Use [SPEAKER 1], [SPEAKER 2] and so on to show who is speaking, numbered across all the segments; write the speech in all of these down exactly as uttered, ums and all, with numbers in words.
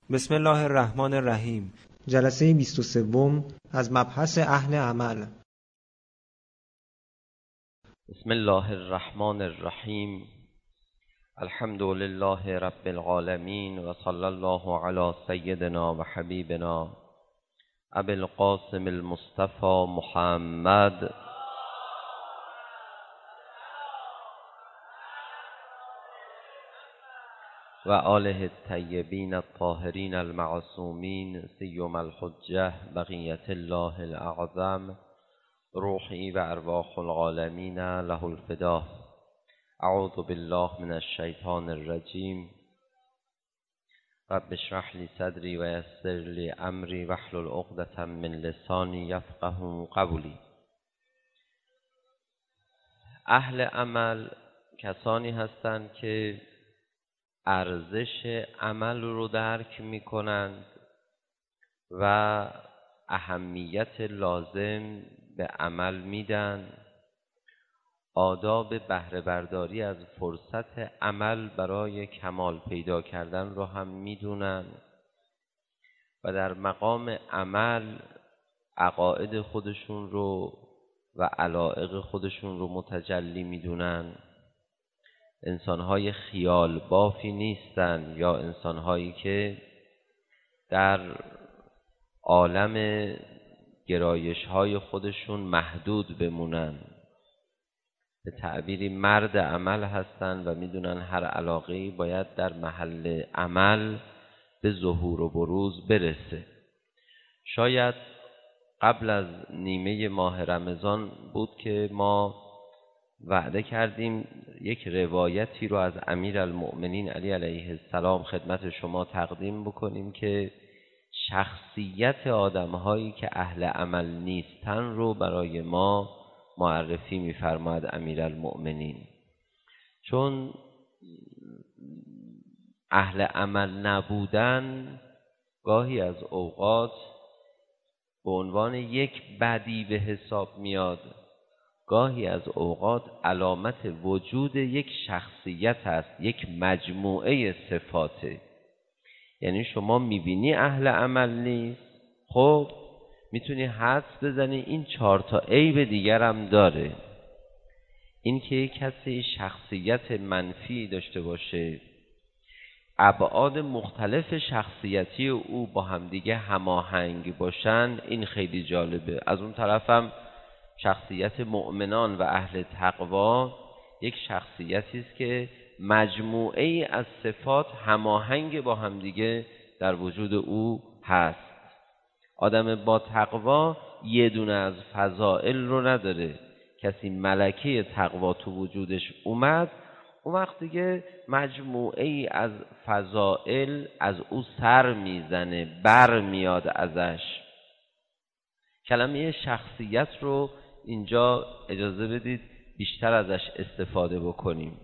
[SPEAKER 1] بسم الله الرحمن الرحیم.
[SPEAKER 2] جلسه بیست و سوم از مبحث اهل عمل.
[SPEAKER 3] بسم الله الرحمن الرحیم. الحمد لله رب العالمین و صلی الله علی سیدنا و حبیبنا ابی القاسم المصطفى محمد و آله الطیبین الطاهرین المعصومین سیما الحجة بقیة الله الاعظم روحی و ارواح العالمین له الفدا. اعوذ بالله من الشیطان الرجیم. رب اشرح لی صدری و یسر لی امری واحلل عقدة من لسانی یفقهوا قولی. اهل عمل کسانی هستند که ارزش عمل رو درک می کنند و اهمیت لازم به عمل میدن، آداب بهره برداری از فرصت عمل برای کمال پیدا کردن رو هم میدونن و در مقام عمل عقاید خودشون رو و علایق خودشون رو متجلی میدونن. انسانهای خیال بافی نیستن یا انسانهایی که در عالم گرایش های خودشون محدود بمونن. به تعبیری مرد عمل هستن و میدونن هر علاقه‌ای باید در محل عمل به ظهور و بروز برسه. شاید قبل از نیمه ماه رمضان بود که ما وعده کردیم یک روایتی رو از امیرالمؤمنین علی علیه السلام خدمت شما تقدیم بکنیم که شخصیت آدم‌هایی که اهل عمل نیستن رو برای ما معرفی می‌فرماید امیرالمؤمنین. چون اهل عمل نبودن گاهی از اوقات به عنوان یک بدی به حساب میاد، گاهی از اوقات علامت وجود یک شخصیت است، یک مجموعه صفاته. یعنی شما میبینی اهل عمل نیست، خب میتونی حدس بزنی این چهار تا عیب دیگر هم داره. این که یک کسی شخصیت منفی داشته باشه، ابعاد مختلف شخصیتی او با همدیگه هماهنگ باشن، این خیلی جالبه. از اون طرفم شخصیت مؤمنان و اهل تقوا یک شخصیتی است که مجموعه ای از صفات هماهنگ با همدیگه در وجود او هست. آدم با تقوا یه دونه از فضائل رو نداره. کسی ملکه تقوا تو وجودش اومد، اون وقت دیگه مجموعه ای از فضائل از او سر میزنه، بر میاد ازش. کلمه شخصیت رو اینجا اجازه بدید بیشتر ازش استفاده بکنیم.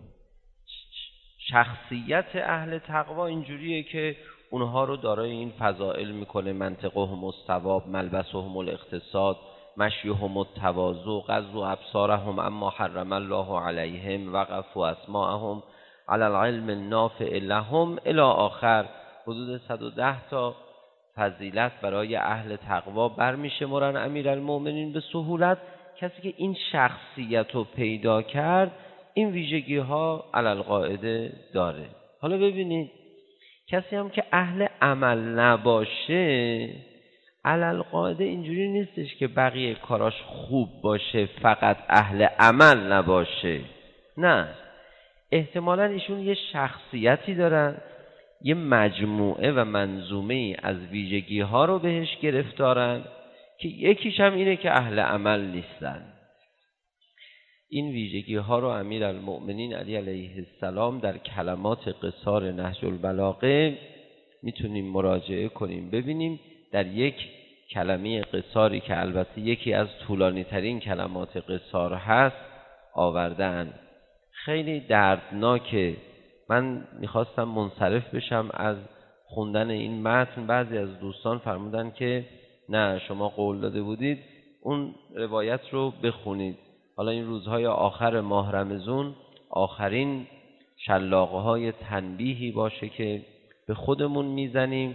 [SPEAKER 3] شخصیت اهل تقوا اینجوریه که اونها رو دارای این فضائل میکنه: منطقهم الصواب، ملبسهم الاقتصاد، مشیهم التواضع، غضوا ابصارهم اما حرم الله علیهم، وقفوا اسماعهم علی العلم النافع لهم الی آخر. حدود صد و ده تا فضیلت برای اهل تقوا برمیشمرن امیرالمؤمنین به سهولت. کسی که این شخصیت رو پیدا کرد این ویژگی ها علی القاعده داره. حالا ببینید کسی هم که اهل عمل نباشه علی القاعده اینجوری نیستش که بقیه کاراش خوب باشه فقط اهل عمل نباشه. نه، احتمالاً ایشون یه شخصیتی دارن، یه مجموعه و منظومه از ویژگی ها رو بهش گرفتارن که یکیش هم اینه که اهل عمل نیستن. این ویژگی ها رو امیرالمؤمنین علی علیه السلام در کلمات قصار نهج البلاغه میتونیم مراجعه کنیم ببینیم. در یک کلمه قصاری که البته یکی از طولانی ترین کلمات قصار هست آوردن، خیلی دردناکه. من میخواستم منصرف بشم از خوندن این متن، بعضی از دوستان فرمودن که نه شما قول داده بودید اون روایت رو بخونید. حالا این روزهای آخر ماه رمضان آخرین شلاقه های تنبیهی باشه که به خودمون میزنیم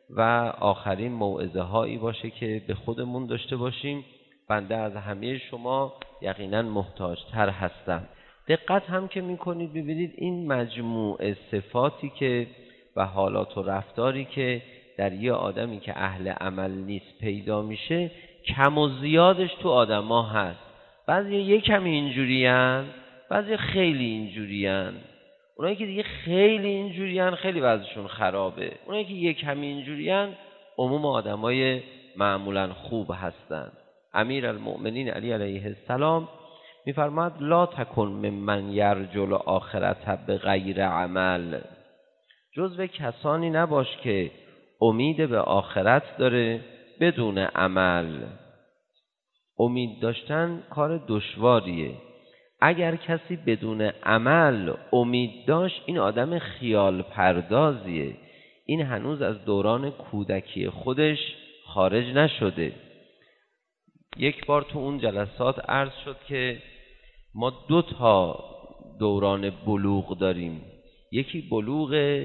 [SPEAKER 3] و آخرین موعظه هایی باشه که به خودمون داشته باشیم. بنده از همه شما یقینا محتاج تر هستم. دقت هم که میکنید ببینید این مجموعه صفاتی که و حالات و رفتاری که در یه آدمی که اهل عمل نیست پیدا میشه، کم و زیادش تو آدما هست. بعضی یک کمی اینجورین، بعضی خیلی اینجورین. اونایی که دیگه خیلی اینجورین خیلی وضعشون خرابه. اونایی که یک کمی اینجورین عموم آدمای معمولا خوب هستن. امیرالمؤمنین علی علیه السلام میفرماد لا تکن ممن یرجو الاخرة بغیر عمل، جزو کسانی نباش که امید به آخرت داره بدون عمل. امید داشتن کار دشواریه. اگر کسی بدون عمل امید داشت این آدم خیال پردازیه. این هنوز از دوران کودکی خودش خارج نشده. یک بار تو اون جلسات عرض شد که ما دو تا دوران بلوغ داریم. یکی بلوغ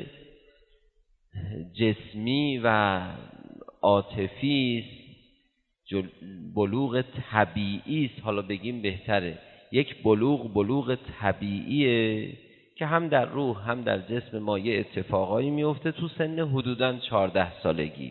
[SPEAKER 3] جسمی و عاطفی است، بلوغ طبیعی است. حالا بگیم بهتره یک بلوغ بلوغ طبیعیه که هم در روح هم در جسم ما یه اتفاقایی میفته تو سن حدوداً چهارده سالگی.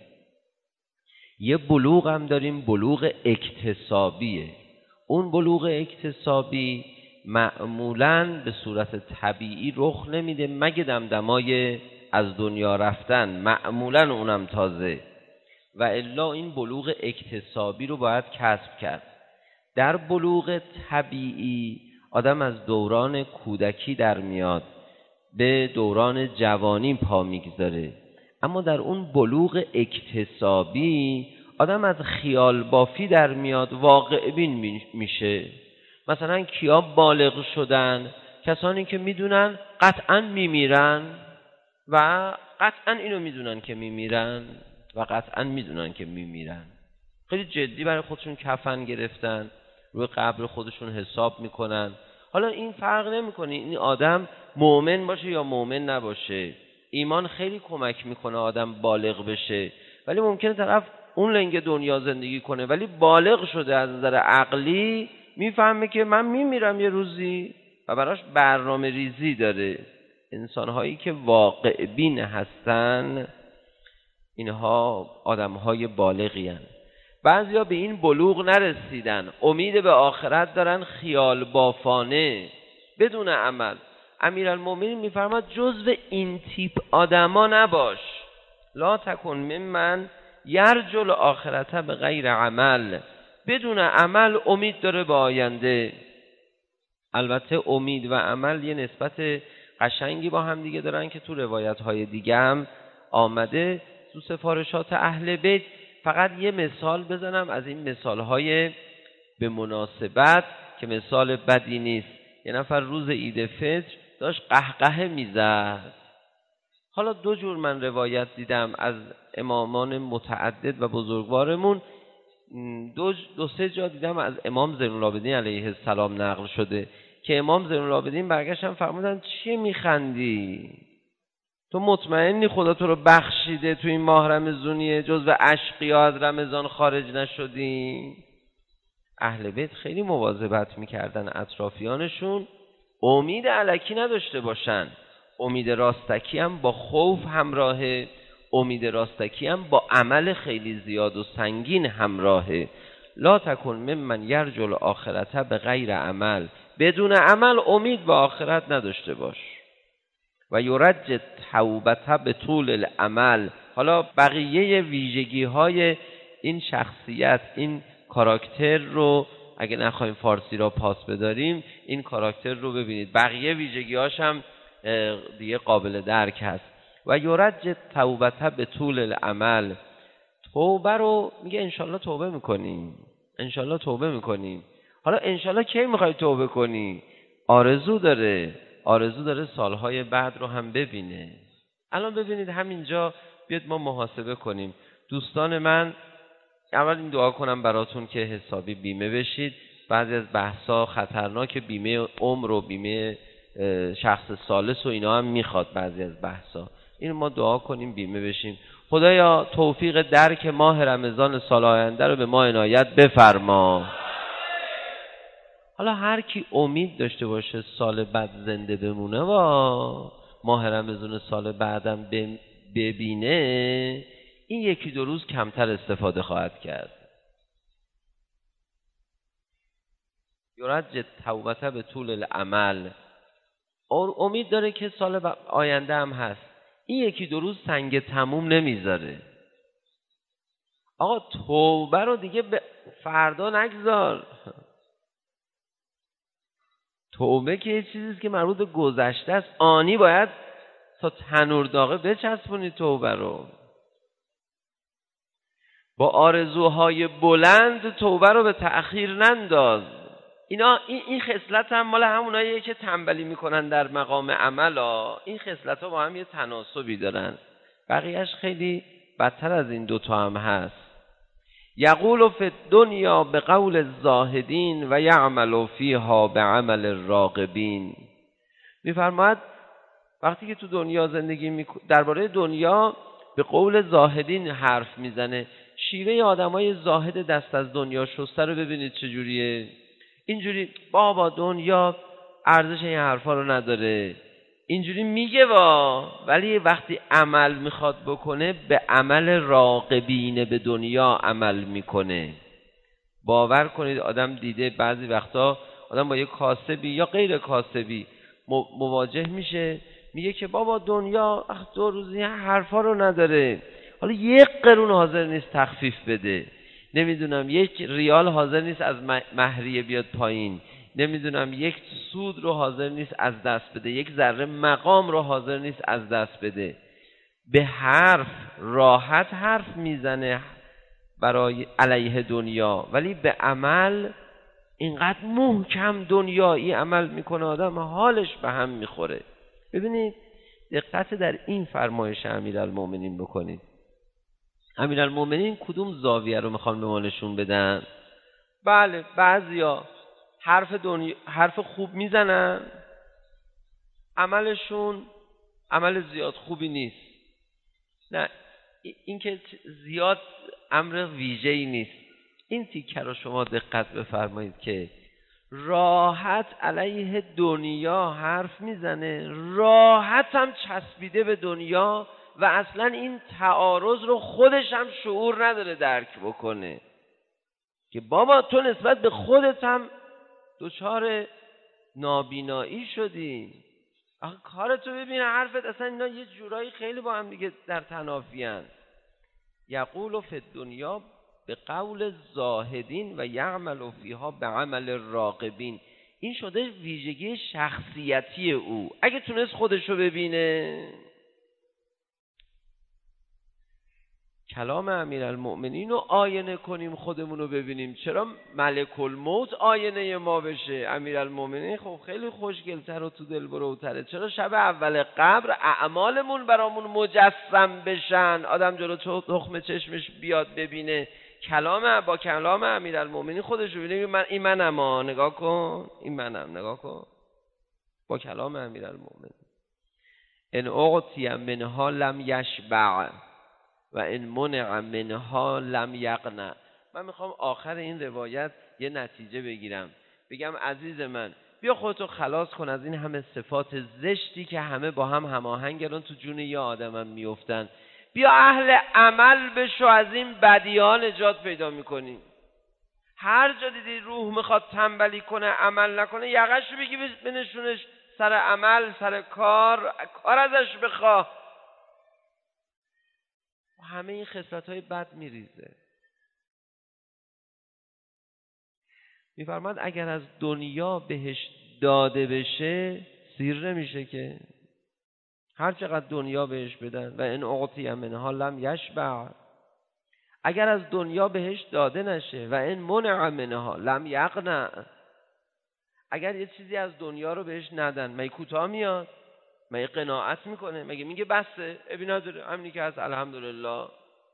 [SPEAKER 3] یه بلوغ هم داریم بلوغ اکتسابیه. اون بلوغ اکتسابی معمولاً به صورت طبیعی رخ نمیده مگه دمدمای از دنیا رفتن، معمولاً اونم تازه، و الا این بلوغ اکتسابی رو باید کسب کرد. در بلوغ طبیعی آدم از دوران کودکی در میاد به دوران جوانی پا میگذاره، اما در اون بلوغ اکتسابی آدم از خیال بافی در میاد واقع بین میشه. مثلا کیا بالغ شدن؟ کسانی که میدونن قطعاً میمیرن و قطعاً اینو میدونن که میمیرن و قطعاً میدونن که میمیرن. خیلی جدی برای خودشون کفن گرفتن، روی قبر خودشون حساب میکنن. حالا این فرق نمیکنه این آدم مؤمن باشه یا مؤمن نباشه. ایمان خیلی کمک میکنه آدم بالغ بشه، ولی ممکنه طرف اون لنگ دنیا زندگی کنه ولی بالغ شده از نظر عقلی، میفهمه که من میمیرم یه روزی و براش برنامه ریزی داره. انسانهایی که واقع بین هستن اینها آدمهای بالغی هستن. بعضیا به این بلوغ نرسیدن، امید به آخرت دارن خیال بافانه بدون عمل. امیرالمؤمنین میفرماد جزو این تیپ آدما نباش. لا تکن ممن یرجو الاخرة بغیر عمل، بدون عمل امید داره به آینده. البته امید و عمل یه نسبت قشنگی با هم دیگه دارن که تو روایت های دیگه هم آمده تو سفارشات اهل بیت. فقط یه مثال بزنم از این مثالهای به مناسبت که مثال بدی نیست. یه نفر روز عید فطر داشت قهقه میزد. حالا دو جور من روایت دیدم از امامان متعدد و بزرگوارمون. دو, دو سه جا دیدم از امام زین العابدین علیه السلام نقل شده که امام زین العابدین برگشتن فرمودن چیه میخندی؟ تو مطمئنی خدا تو رو بخشیده تو این ماه رمضانیه جزو اشقیا از رمضان خارج نشدی؟ اهل بیت خیلی مواظبت میکردن اطرافیانشون امید الکی نداشته باشن. امید راستکی هم با خوف همراهه، امید راستکی هم با عمل خیلی زیاد و سنگین همراهه. لا تکن ممن یرجو الاخرة بغیر عمل، بدون عمل امید به آخرت نداشته باش. و یرج توبته به طول العمل. حالا بقیه ویژگی های این شخصیت، این کاراکتر رو اگه نخوایم فارسی را پاس بداریم، این کاراکتر رو ببینید، بقیه ویژگی هاش هم دیگه قابل درک هست. و یرج توبته به طول العمل، توبه رو میگه انشالله توبه میکنیم، انشالله توبه میکنیم. حالا انشالله کی میخوای توبه کنی؟ آرزو داره، آرزو داره سالهای بعد رو هم ببینه. الان ببینید همینجا بیاد ما محاسبه کنیم. دوستان من، اول این دعا کنم براتون که حسابی بیمه بشید. بعضی از بحثا خطرناک، بیمه عمر و بیمه شخص ثالث و اینا هم میخواد بعضی از بحثا. این ما دعا کنیم بیمه بشیم. خدایا توفیق درک ماه رمضان سال آینده رو به ما عنایت بفرما. حالا هر کی امید داشته باشه سال بعد زنده بمونه و ماه رمضان سال بعدم ببینه، این یکی دو روز کمتر استفاده خواهد کرد. یرج توبته به طول العمل، اور امید داره که سال آینده هم هست. این یکی دو روز سنگ تموم نمیذاره. آقا توبه رو دیگه به فردا نگذار. توبه که یه چیزیست که مربوط به گذشته است، آنی باید تا تنور داغه بچسبونی توبه رو. با آرزوهای بلند توبه رو به تأخیر ننداز. اینا این این خصلت هم مال هموناییه که تنبلی میکنن در مقام عمل ها. این خصلت ها با هم یه تناسبی دارن، بقیهش خیلی بدتر از این دوتا هم هست. یقول فی الدنیا به قول الزاهدین و یعمل فیها به عمل الراغبین. میفرماید وقتی که تو دنیا زندگی میکنه، درباره دنیا به قول زاهدین حرف میزنه. شیوه آدمای زاهد دست از دنیا شسته رو ببینید چجوریه. اینجوری بابا دنیا ارزش این حرفا رو نداره، اینجوری میگه وا، ولی وقتی عمل میخواد بکنه به عمل راغبین به دنیا عمل میکنه. باور کنید آدم دیده بعضی وقتا آدم با یه کاسبی یا غیر کاسبی مواجه میشه، میگه که بابا دنیا دو روزی حرفا رو نداره، حالا یک قرون حاضر نیست تخفیف بده، نمیدونم یک ریال حاضر نیست از مهریه بیاد پایین، نمیدونم یک سود رو حاضر نیست از دست بده، یک ذره مقام رو حاضر نیست از دست بده. به حرف راحت حرف میزنه برای علیه دنیا، ولی به عمل اینقدر محکم دنیایی عمل میکنه آدم حالش به هم میخوره. ببینید دقت در این فرمایش امیرالمومنین بکنید. امیرالمومنین کدوم زاویه رو میخوان به ما نشون بدن؟ بله بعضیا حرف دنیا حرف خوب میزنن، عملشون عمل زیاد خوبی نیست. نه این که زیاد امر ویژه‌ای نیست. این تیکه رو شما دقت بفرمایید که راحت علیه دنیا حرف میزنه، راحت هم چسبیده به دنیا و اصلا این تعارض رو خودش هم شعور نداره درک بکنه که بابا تو نسبت به خودت هم دچار نابینایی شدی. آخه کارتو ببین، حرفت اصلا اینا یه جورایی خیلی با هم دیگه در تنافی هستند. یقول فی الدنیا به قول زاهدین و یعمل فیها به عمل الراغبین. این شده ویژگی شخصیتی او. اگه تونست خودشو ببینه، کلام امیرالمؤمنین رو آینه کنیم، خودمون رو ببینیم. چرا ملک الموت آینه ما بشه؟ امیرالمؤمنین خب خیلی خوشگل‌تر و تو دل بروتره. چرا شب اول قبر اعمالمون برامون مجسم بشن، آدم جلو تخم چشمش بیاد ببینه؟ کلام با کلام امیرالمؤمنین خودش رو ببینیم. من این منم ها، نگاه کن، این منم، نگاه کن. با کلام امیرالمؤمنین ان اعطی منها لم یشبع و این منع منها لم یقنع. من میخوام آخر این روایت یه نتیجه بگیرم، بگم عزیز من بیا خودتو خلاص کن از این همه صفات زشتی که همه با هم هماهنگن تو جون یه آدمم میافتن. بیا اهل عمل بشو، از این بدی‌ها نجات پیدا میکنی. هر جا دیدی روح میخواد تنبلی کنه عمل نکنه، یقش رو بگی بنشونش سر عمل، سر کار، کار ازش بخواه. همه این خصلت‌های بد میریزه. میفرماد اگر از دنیا بهش داده بشه سیر نمیشه که، هر چقدر دنیا بهش بدن. و ان اعطی منها لم یشبع، اگر از دنیا بهش داده نشه. و ان منع منها لم یقنع، اگر یه چیزی از دنیا رو بهش ندن مگه کوتاه میاد؟ مگه قناعت میکنه؟ مگه میگه بسه ابی نداره همینی که هست الحمدلله؟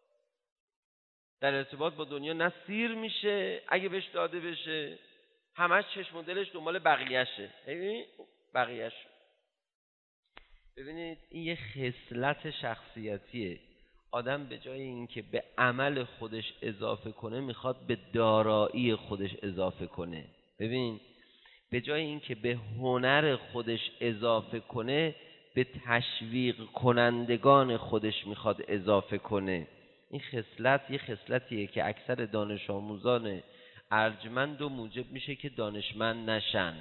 [SPEAKER 3] در ارتباط با دنیا نه سیر میشه اگه بهش داده بشه، همش چشم و دلش دنبال بقیه‌شه. ببین بقیه‌ش. ببینید این یه خصلت شخصیتیه. آدم به جای اینکه به عمل خودش اضافه کنه میخواد به دارایی خودش اضافه کنه. ببین به جای اینکه به هنر خودش اضافه کنه به تشویق کنندگان خودش میخواد اضافه کنه. این خصلت یه خصلتیه که اکثر دانش آموزان ارجمند و موجب میشه که دانشمند نشن.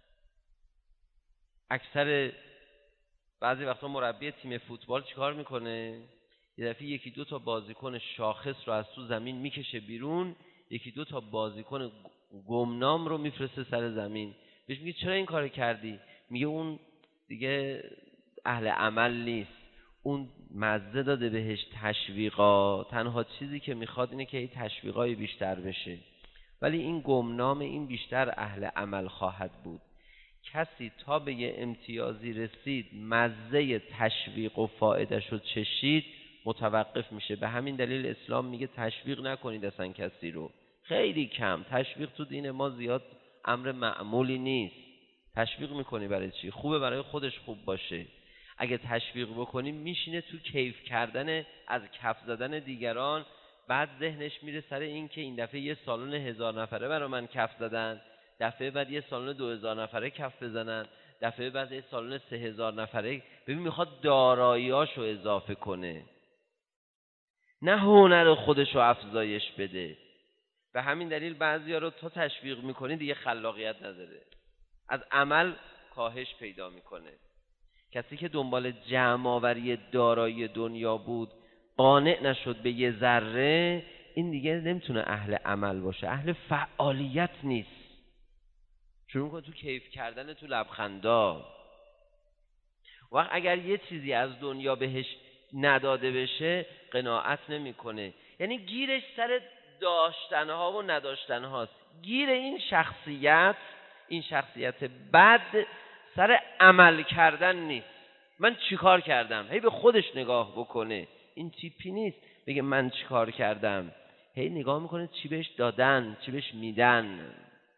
[SPEAKER 3] اکثر بعضی وقتا مربی تیم فوتبال چیکار میکنه؟ یه دفعه یکی دو تا بازیکن شاخص رو از تو زمین میکشه بیرون، یکی دو تا بازیکن گمنام رو میفرسته سر زمین. بهش میگه چرا این کارو کردی؟ میگه اون دیگه اهل عمل نیست، اون مزه داده بهش تشویقا، تنها چیزی که میخواد اینه که این تشویقای بیشتر بشه. ولی این گمنام این بیشتر اهل عمل خواهد بود. کسی تا به یه امتیازی رسید مزه تشویق و فایدهش رو چشید متوقف میشه. به همین دلیل اسلام میگه تشویق نکنید اصلا کسی رو، خیلی کم. تشویق تو دین ما زیاد امر معمولی نیست. تشویق میکنی برای چی؟ خوبه برای خودش خوب باشه. اگه تشویق بکنی میشینه تو کیف کردن از کف زدن دیگران، بعد ذهنش میره سر این که این دفعه یه سالن هزار نفره برای من کف زدن، دفعه بعد یه سالن دو هزار نفره کف بزنن، دفعه بعد یه سالن سه هزار نفره. ببین میخواد داراییاشو اضافه کنه، نه هنر خودشو افزایش بده. به همین دلیل بعضیا رو تا تشویق میکنی دیگه خلاقیت نداره، از عمل کاهش پیدا میکنه. کسی که دنبال جمع آوری دارایی دنیا بود قانع نشد به یه ذره، این دیگه نمیتونه اهل عمل باشه، اهل فعالیت نیست. شروع کن تو کیف کردن، تو لبخندا. وقت اگر یه چیزی از دنیا بهش نداده بشه قناعت نمیکنه. یعنی گیرش سر داشتنها و نداشتنهاست. گیر این شخصیت، این شخصیت بد سر عمل کردن نیست. من چیکار کردم؟ هی به خودش نگاه بکنه. این تیپی نیست بگه من چیکار کردم، هی نگاه میکنه چی بهش دادن، چی بهش میدن.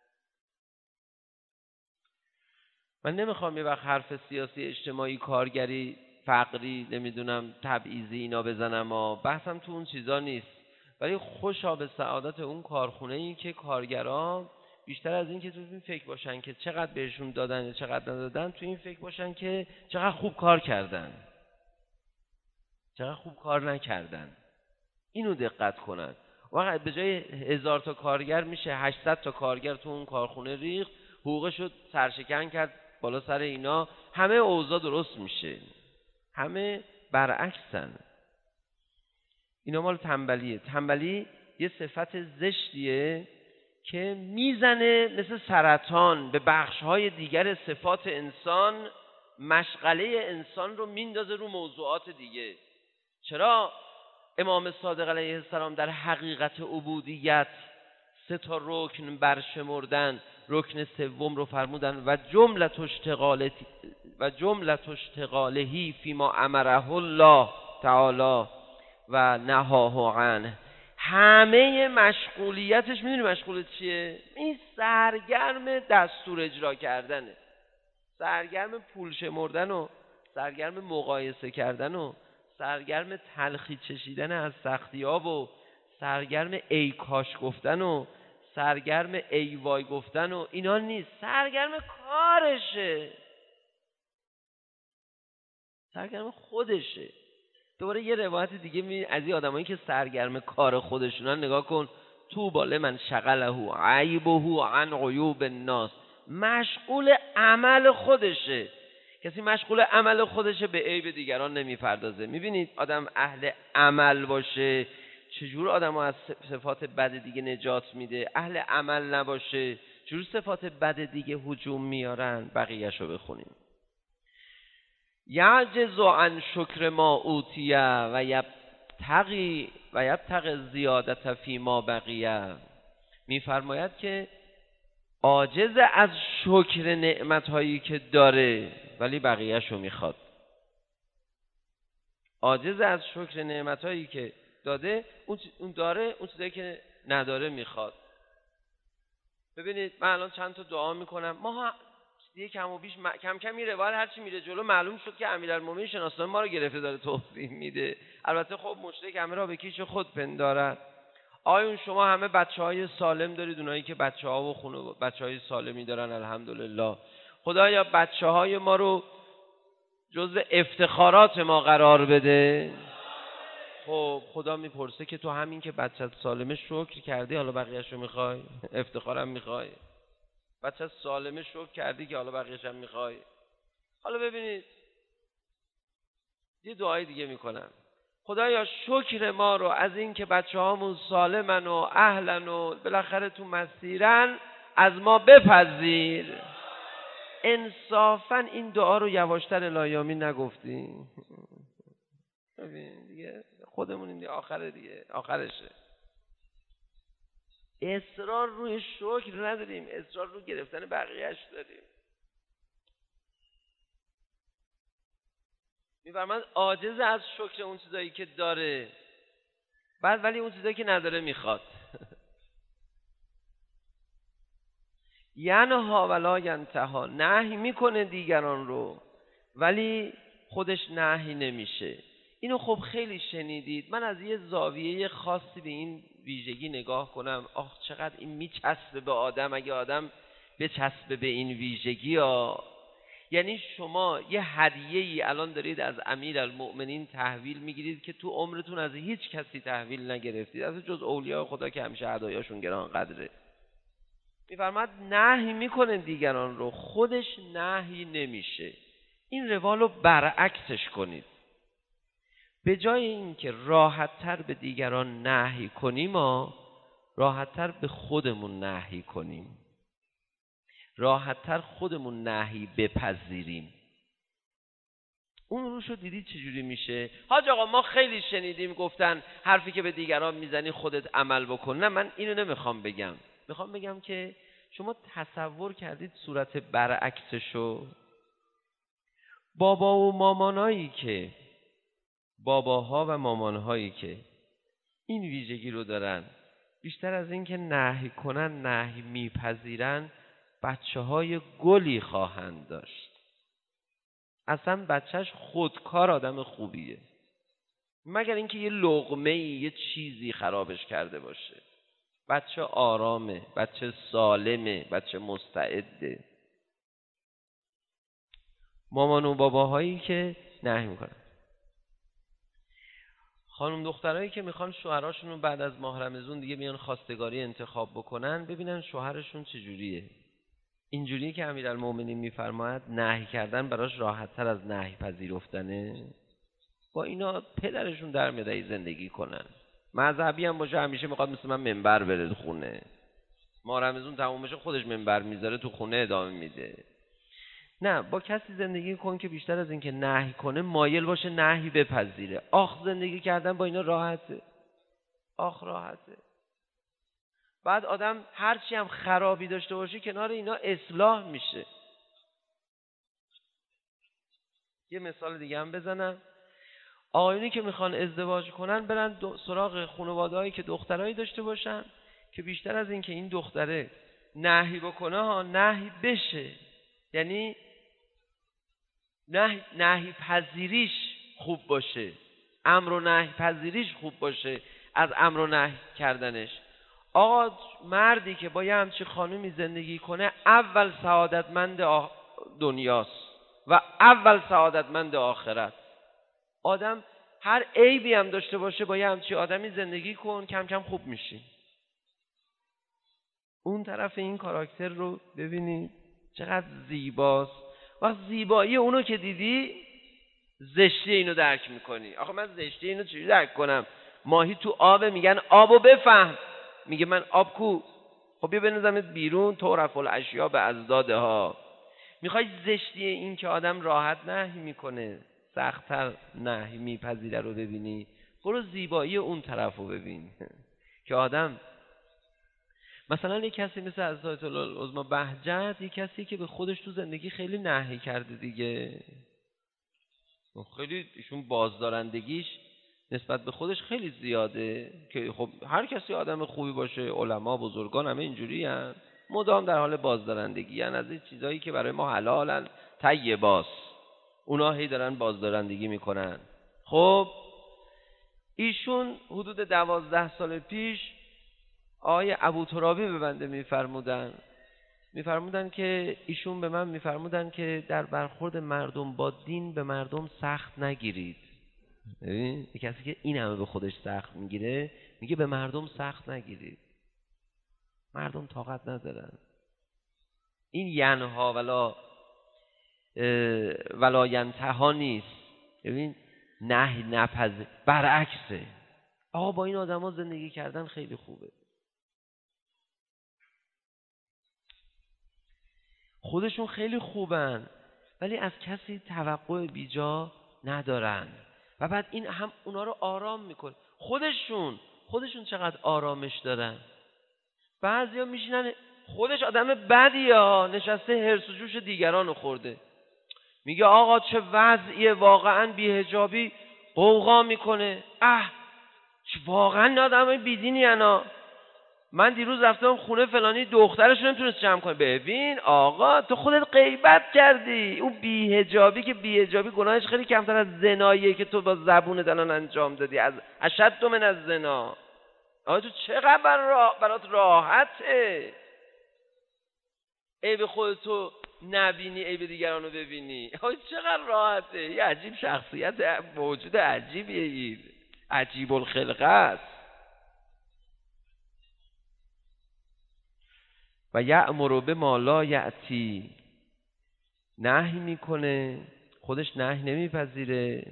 [SPEAKER 3] من نمیخوام یه وقت حرف سیاسی، اجتماعی، کارگری، فقری، نمیدونم تبعیضی اینا بزنم، ها بحثم تو اون چیزا نیست. ولی خوشا به سعادت اون کارخونه ای که کارگران بیشتر از این که تو این فکر باشن که چقدر بهشون دادن چقدر ندادن، تو این فکر باشن که چقدر خوب کار کردن، چقدر خوب کار نکردن. اینو دقت کنن. واقعا به جای هزار تا کارگر میشه هشتصد تا کارگر تو اون کارخونه ریخت، حقوقشو سرشکن کرد بالا سر اینا، همه اوضاع درست میشه. همه برعکسن. اینا مال تنبلیه. تنبلی یه صفت زشتیه که میزنه مثل سرطان به بخش‌های دیگر صفات انسان، مشغله انسان رو میندازه رو موضوعات دیگه. چرا امام صادق علیه السلام در حقیقت عبودیت سه تا رکن برشمردن، رکن سوم رو فرمودن و جملت اشتغالتی و جملت اشتغالهی فیما امره الله تعالی و نهاه عنه. همه مشغولیتش میدونی مشغولیت چیه؟ این سرگرم دستور اجرا کردنه، سرگرم پول شمردن و سرگرم مقایسه کردن و سرگرم تلخی چشیدن از سختی‌ها و سرگرم ای کاش گفتن و سرگرم ای وای گفتن و اینا نیست. سرگرم کارشه، سرگرم خودشه. دوباره یه روایت دیگه می از این آدمایی که سرگرم کار خودشونن نگاه کن. تو باله من شغله عیبه عن عیوب الناس. مشغول عمل خودشه. کسی مشغول عمل خودشه به عیب دیگران نمیپردازه. میبینید آدم اهل عمل باشه چجور آدم از صفات بد دیگه نجات میده، اهل عمل نباشه چجور صفات بد دیگه هجوم میارن. بقیه‌شو بخونیم. یعجز عن شکر ما اوتیه و یبتغی و یبتغی زیادت فی ما بقیه. میفرماید که عاجز از شکر نعمت‌هایی که داره ولی بقیه‌شو میخواد. عاجز از شکر نعمت‌هایی که داده، اون داره، اون چیزایی که نداره میخواد. ببینید من الان چند تا دعا میکنم، ما دیگه کم و بیش م... کم کم این روایت هرچی میره جلو معلوم شد که امیرالمومنین شناسنامه ما رو گرفته داره توضیح میده. البته خب مشرک همه را به کیش خود پندارد. آیون شما همه بچهای سالم دارید، اونایی که بچه‌ها و خونه بچهای سالمی دارن الحمدلله. خدایا بچه‌های ما رو جزو افتخارات ما قرار بده. خب خدا میپرسه که تو همین که بچت سالمه شکر کردی حالا بقیه‌اش رو میخوای؟ افتخارم میخوای؟ بچت سالمه شکر کردی که حالا بقیه‌اش هم میخوای؟ حالا ببینید یه دعای دیگه میکنم. خدایا شکر ما رو از این که بچه‌هامون سالمن و اهلن و بالاخره تو مسیرن از ما بپذیر. انصافاً این دعا رو یواشتر الهیامی نگفتیم؟ ببین دیگه خودمونیم دیگه، آخره دیگه، آخرشه. اصرار روی شکر نداریم، اصرار روی گرفتن بقیه‌اش داریم. میفرماید عاجز از شکر اون چیزایی که داره، بعد ولی اون چیزایی که نداره میخواد. ینها ولا ینتها، نهی میکنه دیگران رو ولی خودش نهی نمیشه. اینو خب خیلی شنیدید. من از یه زاویه خاصی به این ویژگی نگاه کنم، آخ چقدر این میچسبه به آدم. اگه آدم بچسبه به این ویژگی ها، یعنی شما یه هدیه‌ای الان دارید از امیرالمؤمنین تحویل میگیرید که تو عمرتون از هیچ کسی تحویل نگرفتید، از جز اولیاء خدا که همیشه هدایاشون گران قدره. میفرماد نهی میکنه دیگران رو، خودش نهی نمیشه. این روال رو برعکسش کنید. به جای اینکه راحت‌تر به دیگران نهی کنیم ما راحت‌تر به خودمون نهی کنیم، راحت‌تر خودمون نهی بپذیریم. اون روشو دیدید چجوری میشه؟ حاج آقا ما خیلی شنیدیم گفتن حرفی که به دیگران میزنی خودت عمل بکن. نه من اینو نمیخوام بگم، میخوام بگم که شما تصور کردید صورت برعکسشو؟ بابا و مامانایی که باباها و مامانهایی که این ویژگی رو دارن، بیشتر از این که نهی کنن نهی میپذیرن، بچه های گلی خواهند داشت. اصلا بچهش خودکار آدم خوبیه، مگر اینکه یه لقمه یه چیزی خرابش کرده باشه. بچه آرامه، بچه سالمه، بچه مستعده. مامان و باباهایی که نهی میکنن. خانم دخترایی که میخوان شوهراشون رو بعد از ماه رمضان دیگه بیان خواستگاری انتخاب بکنن، ببینن شوهرشون چجوریه. اینجوریه که امیرالمومنین میفرماید نهی کردن براش راحت تر از نهی پذیرفتنه. با اینا پدرشون در میاد زندگی کنن. مذهبی هم باشه همیشه میخواد مثل من منبر بره خونه. ماه رمضان تموم بشه خودش منبر میذاره تو خونه ادامه میده. نه، با کسی زندگی کن که بیشتر از این که نهی کنه مایل باشه نهی بپذیره. آخ زندگی کردن با اینا راحته، آخ راحته. بعد آدم هرچی هم خرابی داشته باشه کنار اینا اصلاح میشه. یه مثال دیگه هم بزنم. آقایونی که میخوان ازدواج کنن برن سراغ خانواده‌هایی که دخترایی داشته باشن که بیشتر از این که این دختره نهی بکنه ها نهی بشه، یعنی نهی, نهی پذیریش خوب باشه، امر و نهی پذیریش خوب باشه از امر و نهی کردنش. آقا مردی که با یه همچی خانومی زندگی کنه اول سعادتمند آ... دنیاست و اول سعادتمند آخرت. آدم هر عیبی هم داشته باشه با یه همچی آدمی زندگی کن، کم کم خوب میشی. اون طرف این کاراکتر رو ببینید چقدر زیباست. وقت زیبایی اونو که دیدی زشتی اینو درک میکنی. آخه من زشتی اینو چجوری درک کنم؟ ماهی تو آب میگن آبو بفهم، میگه من آب کو؟ خب بیا بنزمت بیرون، تعرف الاشیاء به ازداده ها. میخوای زشتی این که آدم راحت نهی میکنه سخت‌تر نهی میپذیره رو ببینی؟ برو زیبایی اون طرف رو ببین که آدم مثلا یک کسی مثل حضرت العظمی بهجت، یک کسی که به خودش تو زندگی خیلی نهی کرده دیگه، خیلی ایشون بازدارندگیش نسبت به خودش خیلی زیاده که خب هر کسی آدم خوبی باشه، علما بزرگان همه اینجوری هن. مدام در حال بازدارندگی، یعنی از این چیزایی که برای ما حلالن طیباست، اونا هی دارن بازدارندگی میکنن. خب ایشون حدود دوازده سال پیش آقای ابوترابی به بنده میفرمودن میفرمودن که ایشون به من میفرمودن که در برخورد مردم با دین به مردم سخت نگیرید. ببین کسی که این همه به خودش سخت میگیره میگه به مردم سخت نگیرید، مردم طاقت ندارن. این ینها ولا ولا ینتها نیست. ببین نهی نپذیر، برعکسه. آقا با این آدما زندگی کردن خیلی خوبه. خودشون خیلی خوبن ولی از کسی توقع بیجا ندارن و بعد این هم اونا رو آرام میکنه. خودشون خودشون چقدر آرامش دارن. بعضیا میشینن، خودش آدم بدیه ها، نشسته هرس و جوش دیگران رو خورده، میگه آقا چه وضعیه، واقعا بی‌حجابی قوقا میکنه، اه چه واقعا آدم بیدینی انا. من دیروز رفتم خونه فلانی، دخترش نمیتونست جمع کنه. ببین آقا تو خودت غیبت کردی. اون بی‌حجابی که بی‌حجابی گناهش خیلی کمتر از زناییه که تو با زبونت الان انجام دادی، از اشد من از زنا. آقا تو چقدر برات برات راحته عیب خودتو نبینی عیب دیگران رو ببینی. آقا چقدر راحته. یه عجیب شخصیت موجود عجیبیه، این عجیب الخلقه است. و یأمر بما لا یأتی، نهی میکنه، خودش نهی نمیپذیره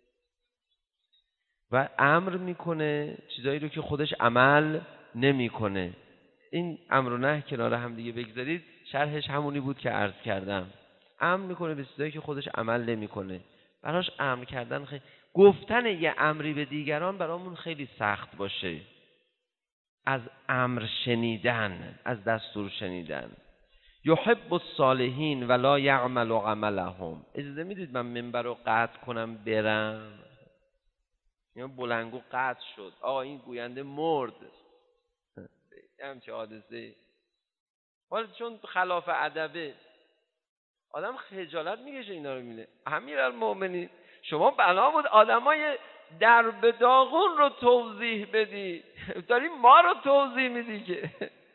[SPEAKER 3] و امر میکنه چیزایی رو که خودش عمل نمیکنه. این امر و نهی کنار هم دیگه بگذارید، شرحش همونی بود که عرض کردم. امر میکنه به چیزایی که خودش عمل نمیکنه. براش امر کردن خیلی، گفتن یه امری به دیگران برامون خیلی سخت باشه، از امر شنیدن، از دستور شنیدن. یحب الصالحین ولا یعمل عملهم. اجازه میدید من منبر رو قطع کنم برم؟ یا بلنگو قطع شد، آقا این گوینده مرد، همچه حادثه. حالا چون خلاف ادبه آدم خجالت میکشه اینا رو میله. امیرالمومنین شما بنا بود آدمای در به داغون رو توضیح بدی، داری ما رو توضیح میدی که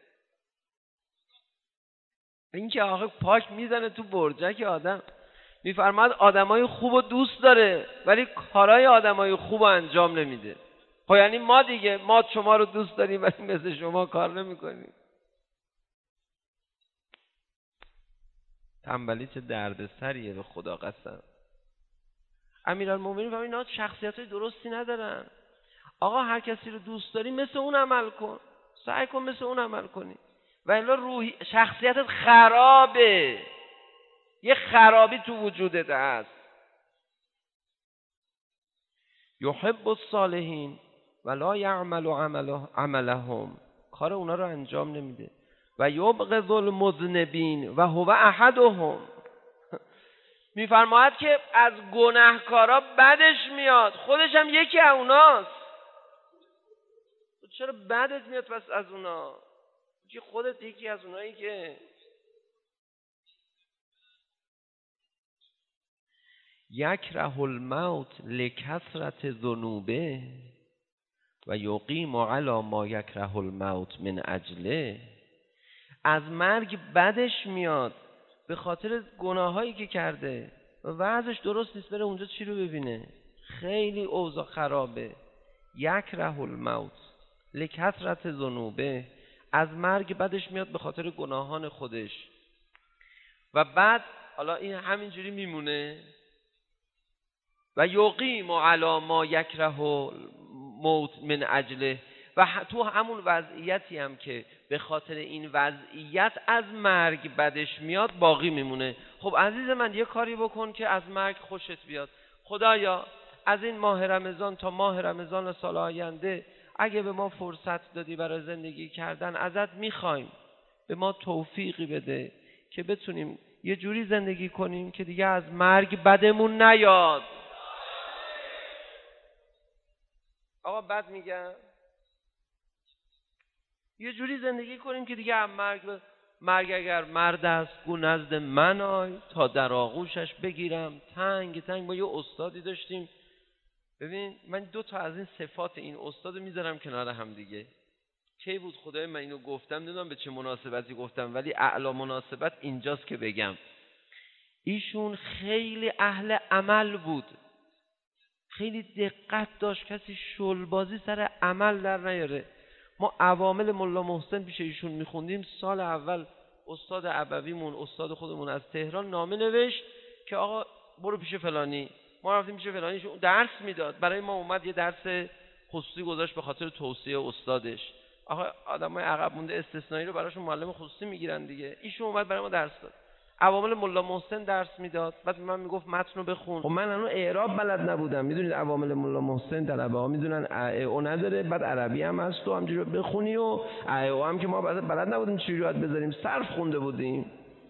[SPEAKER 3] این که آخه پاک میزنه تو برجک آدم. میفرماد آدمای خوب رو دوست داره ولی کارهای آدمای خوب رو انجام نمیده. خب یعنی ما دیگه، ما شما رو دوست داریم ولی مثل شما کار نمیکنیم. تنبلی چه دردسریه به خدا قسم. امیرالمومنین فهمید اینا شخصیتای درستی ندارن. آقا هر کسی رو دوست داری مثل اون عمل کن، سعی کن مثل اون عمل کنی و الا روحی شخصیتت خرابه، یه خرابی تو وجودت هست. یحب الصالحین ولا یعمل عملهم، کار اونا رو انجام نمیده. و یبغض المذنبین و هو احدهم، میفرماید که از گناهکارا بدش میاد، خودش هم یکی از اوناست. چرا بدت میاد پس از اونا؟ که خودت یکی از اونایی که یکره الموت لکثرت ذنوبه و یقیم علی ما یکره الموت من اجله. از مرگ بدش میاد به خاطر گناهایی که کرده و وضعش درست نیست، بره اونجا چی رو ببینه؟ خیلی اوضاع خرابه. یکره الموت لکثرت ذنوبه، از مرگ بدش میاد به خاطر گناهان خودش. و بعد حالا این همینجوری میمونه. و یقیم علی ما یکره الموت من اجله، و تو همون وضعیتی هم که به خاطر این وضعیت از مرگ بدش میاد باقی میمونه. خب عزیز من یه کاری بکن که از مرگ خوشت بیاد. خدایا از این ماه رمضان تا ماه رمضان سال آینده اگه به ما فرصت دادی برای زندگی کردن، ازت میخوایم به ما توفیقی بده که بتونیم یه جوری زندگی کنیم که دیگه از مرگ بدمون نیاد. آقا بد میگم، یه جوری زندگی کنیم که دیگه از مرگ ب... مرگ اگر مرد است گو نزد من آی، تا در آغوشش بگیرم تنگ تنگ. با یه استادی داشتیم، ببین من دو تا از این صفات این استاد میذارم کنار هم دیگه. کی بود خدای من اینو گفتم، نمیدونم به چه مناسبتی گفتم، ولی اعلی مناسبت اینجاست که بگم. ایشون خیلی اهل عمل بود، خیلی دقت داشت کسی شلبازی سر عمل در نیاره. ما عوامل ملا محسن پیش ایشون میخوندیم، سال اول استاد ابویمون استاد خودمون از تهران نامه نوشت که آقا برو پیش فلانی. ما رفتیم پیش فلانی، ایشون درس میداد برای ما، اومد یه درس خصوصی گذاشت به خاطر توصیه استادش. آقا آدمای عقب مونده استثنایی رو براشون معلم خصوصی میگیرن دیگه. ایشون اومد برای ما درس داد، عوامل ملا محسن درس میداد، بعد من میگفت متن رو بخون. خب من اون اعراب بلد نبودم، میدونید عوامل ملا محسن طلبه ها میدونن ا او نداره، بعد عربی هم هست و همینجوری بخونی و ا او هم که ما بلد نبودیم چجوری باید بذاریم، صرف خونده بودیم.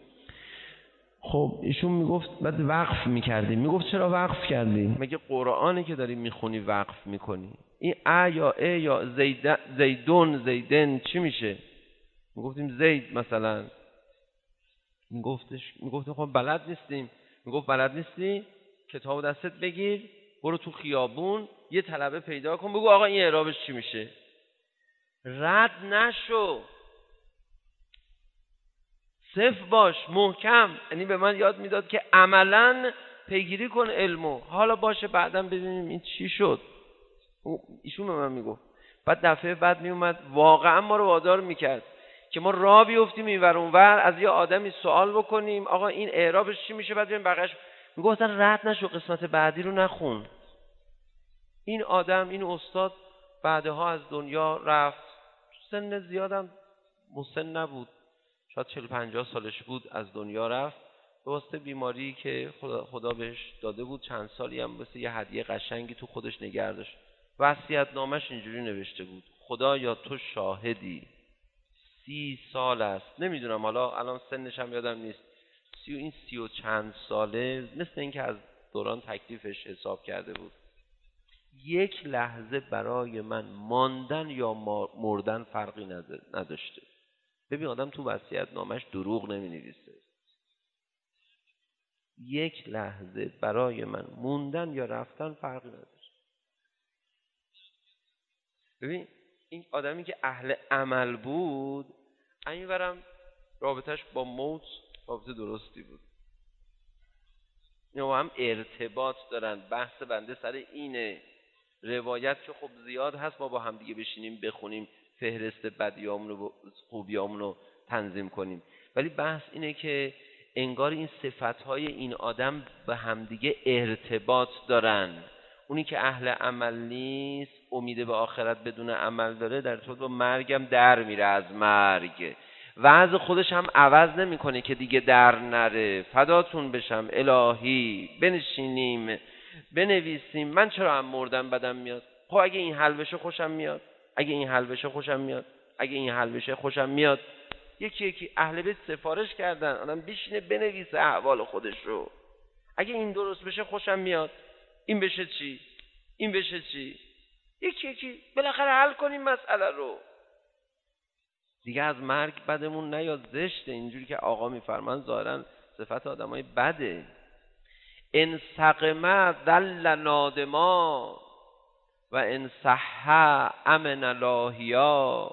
[SPEAKER 3] خب ایشون میگفت بعد وقف میکردیم، میگفت چرا وقف کردی؟ مگه قرآنی که داری میخونی وقف میکنی؟ این ا یا ا یا زید زیدون زیدن چی میشه؟ میگفتیم زید مثلا، میگفتش میگفتیم خب بلد نیستیم. میگفت بلد نیستی، کتابو دستت بگیر برو تو خیابون یه طلبه پیدا کن بگو آقا این اعرابش چی میشه. رد نشو، صف باش، محکم. یعنی به من یاد میداد که عملاً پیگیری کن علمو، حالا باشه بعداً ببینیم این چی شد. ایشون به من میگفت. بعد دفعه بعد میومد واقعا ما رو وادار میکرد که ما راه بیفتیم اینور اونور، از یه آدمی سوال بکنیم آقا این اعرابش چی میشه، بعد ببین بقیه‌اش. میگفتن رد نشو، قسمت بعدی رو نخون. این آدم، این استاد بعدها از دنیا رفت، سن زیادم مسن نبود، شاید چهل پنجاه سالش بود از دنیا رفت به واسطه بیماری که خدا, خدا بهش داده بود. چند سالی هم مثل یه هدیه قشنگی تو خودش نگه داشت. وصیت‌نامه‌اش اینجوری نوشته بود: خدا یا تو شاهدی، سی سال است، نمیدونم حالا الان سنش هم یادم نیست، سی و این سی و چند ساله، مثل این که از دوران تکلیفش حساب کرده بود، یک لحظه برای من ماندن یا مردن فرقی نداشته. ببین آدم تو وصیت‌نامه‌اش دروغ نمی‌نویسه. یک لحظه برای من موندن یا رفتن فرقی نداشته. ببین این آدمی که اهل عمل بود، اینورم رابطش با موت رابطه درستی بود. اینا هم ارتباط دارن. بحث بنده سر اینه. روایت که خب زیاد هست، ما با هم دیگه بشینیم بخونیم فهرست بدیامون و خوبیامون رو تنظیم کنیم، ولی بحث اینه که انگار این صفتهای این آدم به همدیگه ارتباط دارن. اونی که اهل عمل نیست، امید به آخرت بدون عمل داره، در طول با مرگم در میره از مرگ. وضع خودش هم عوض نمیکنه که دیگه در نره. فداتون بشم الهی، بنشینیم بنویسیم من چرا هم مردم بدم میاد. خب اگه این حل بشه خوشم میاد، اگه این حل بشه خوشم میاد، اگه این حل بشه خوشم میاد. یکی یکی اهل بیت سفارش کردن آدم بشینه بنویسه احوال خودش رو. اگه این درست بشه خوشم میاد، این بشه چی، این بشه چی. یکی یکی بالاخره حل کنیم مسئله رو. دیگه از مرگ بدمون نیاد، زشته. اینجوری که آقا میفرمان ظاهرا صفت آدمای بده. ان سقم ذل نادما و ان صح امن لاهیا.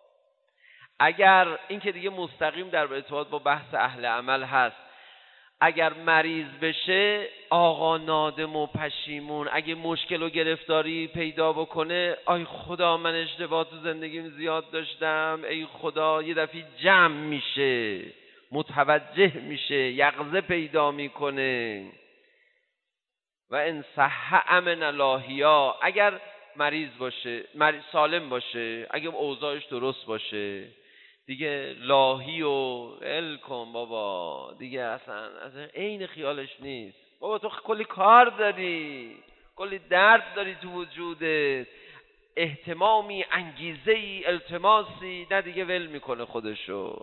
[SPEAKER 3] اگر این که دیگه مستقیم در ارتباط با بحث اهل عمل هست، اگر مریض بشه آقا نادم و پشیمون، اگه مشکل و گرفتاری پیدا بکنه آی خدا من اشتباه تو زندگیم زیاد داشتم، ای خدا، یه دفعه جمع میشه، متوجه میشه، یقظه پیدا میکنه. و ان صح امن لاهیا. اگر مریض باشه، مریض سالم باشه، اگه اوضاعش درست باشه، دیگه لاهی و ال کن بابا، دیگه اصلا اصلا عین خیالش نیست. بابا تو کلی کار داری، کلی درد داری تو وجودت، اهتمامی، انگیزه‌ای، التماسی، نه دیگه ول میکنه خودشو.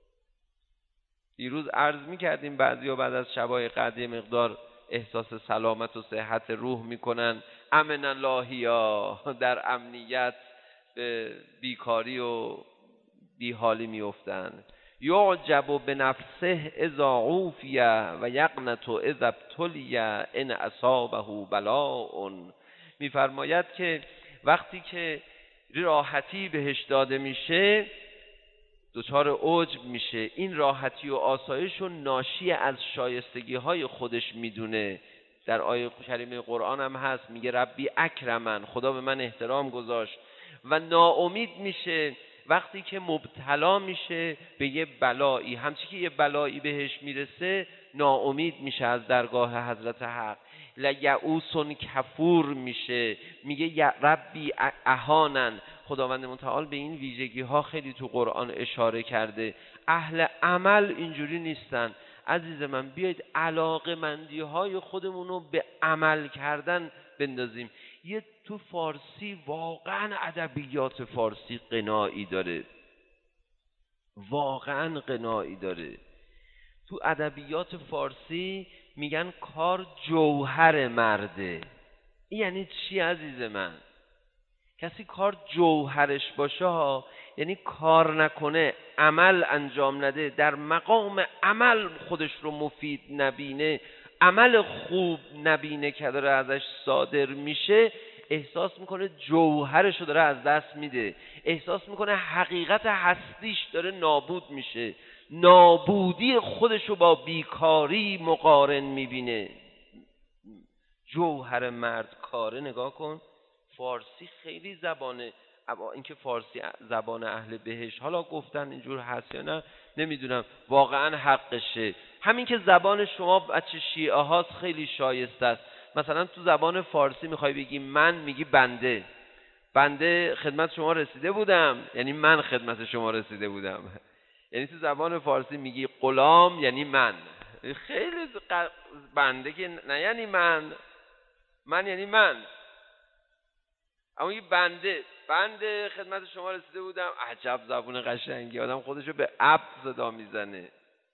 [SPEAKER 3] دیروز عرض میکردیم بعضیا بعد از شبای قدر مقدار احساس سلامت و صحت روح میکنن، امن اللهیا، در امنیت به بیکاری و بیحالی میافتن. یعجب بنفسه اذا عوفی و یقنط اذا ابتلی ان اصابه بلاء. میفرماید که وقتی که راحتی بهش داده میشه دچار عجب میشه. این راحتی و آسایش رو ناشی از شایستگی های خودش میدونه. در آیه کریمه قرآن هم هست، میگه ربی اکرمن، خدا به من احترام گذاشت. و ناامید میشه وقتی که مبتلا میشه به یه بلایی، همچی که یه بلایی بهش میرسه ناامید میشه از درگاه حضرت حق. لیعوس کفور میشه، میگه یا ربی اهانن. خداوند متعال به این ویژگی ها خیلی تو قرآن اشاره کرده. اهل عمل اینجوری نیستن. عزیز من بیایید علاقمندی های خودمون رو به عمل کردن بندازیم. یه تو فارسی واقعا ادبیات فارسی قنایی داره، واقعا قنایی داره. تو ادبیات فارسی میگن کار جوهر مرده. این یعنی چی عزیز من؟ کسی کار جوهرش باشه ها، یعنی کار نکنه، عمل انجام نده، در مقام عمل خودش رو مفید نبینه، عمل خوب نبینه که داره ازش صادر میشه، احساس میکنه جوهرش رو داره از دست میده، احساس میکنه حقیقت هستیش داره نابود میشه، نابودی خودش رو با بیکاری مقارن میبینه. جوهر مرد کاره. نگاه کن فارسی خیلی زبانه، اینکه فارسی زبان اهل بهشت، حالا گفتن اینجور هست یا نه نمیدونم، واقعا حقشه. همین که زبان شما بچه شیعه هاست خیلی شایسته است. مثلا تو زبان فارسی میخوای بگی من، میگی بنده. بنده خدمت شما رسیده بودم، یعنی من خدمت شما رسیده بودم. یعنی تو زبان فارسی میگی غلام، یعنی من. خیلی بنده که نه یعنی من، من یعنی من. اما یه بنده، بنده خدمت شما رسیده بودم. عجب زبون قشنگی، آدم خودشو به عبد صدا میزنه.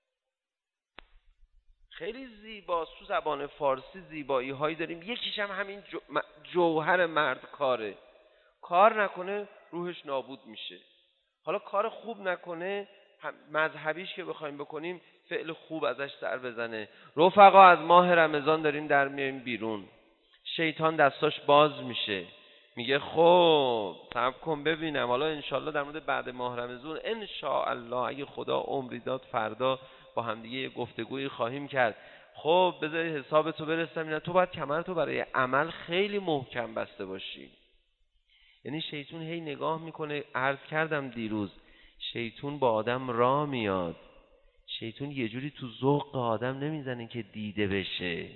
[SPEAKER 3] خیلی زیباست. تو زبان فارسی زیبایی هایی داریم. یکیش هم همین جو... جوهر مرد کاره. کار نکنه روحش نابود میشه. حالا کار خوب نکنه، مذهبیش که بخوایم بکنیم فعل خوب ازش سر بزنه. رفقا از ماه رمضان داریم در میایم بیرون، شیطان دستاش باز میشه، میگه خب صبر کن ببینم، حالا انشالله در مورد بعد ماه رمضان انشاءالله اگه خدا عمری داد فردا با همدیگه یه گفتگویی خواهیم کرد. خب بذاری حسابتو برسم. اینا تو باید کمرتو برای عمل خیلی محکم بسته باشی. یعنی شیطان هی نگاه میکنه. عرض کردم دیروز شیطان با آدم راه میاد، شیطان یه جوری تو ذوق آدم نمیزنه که دیده بشه.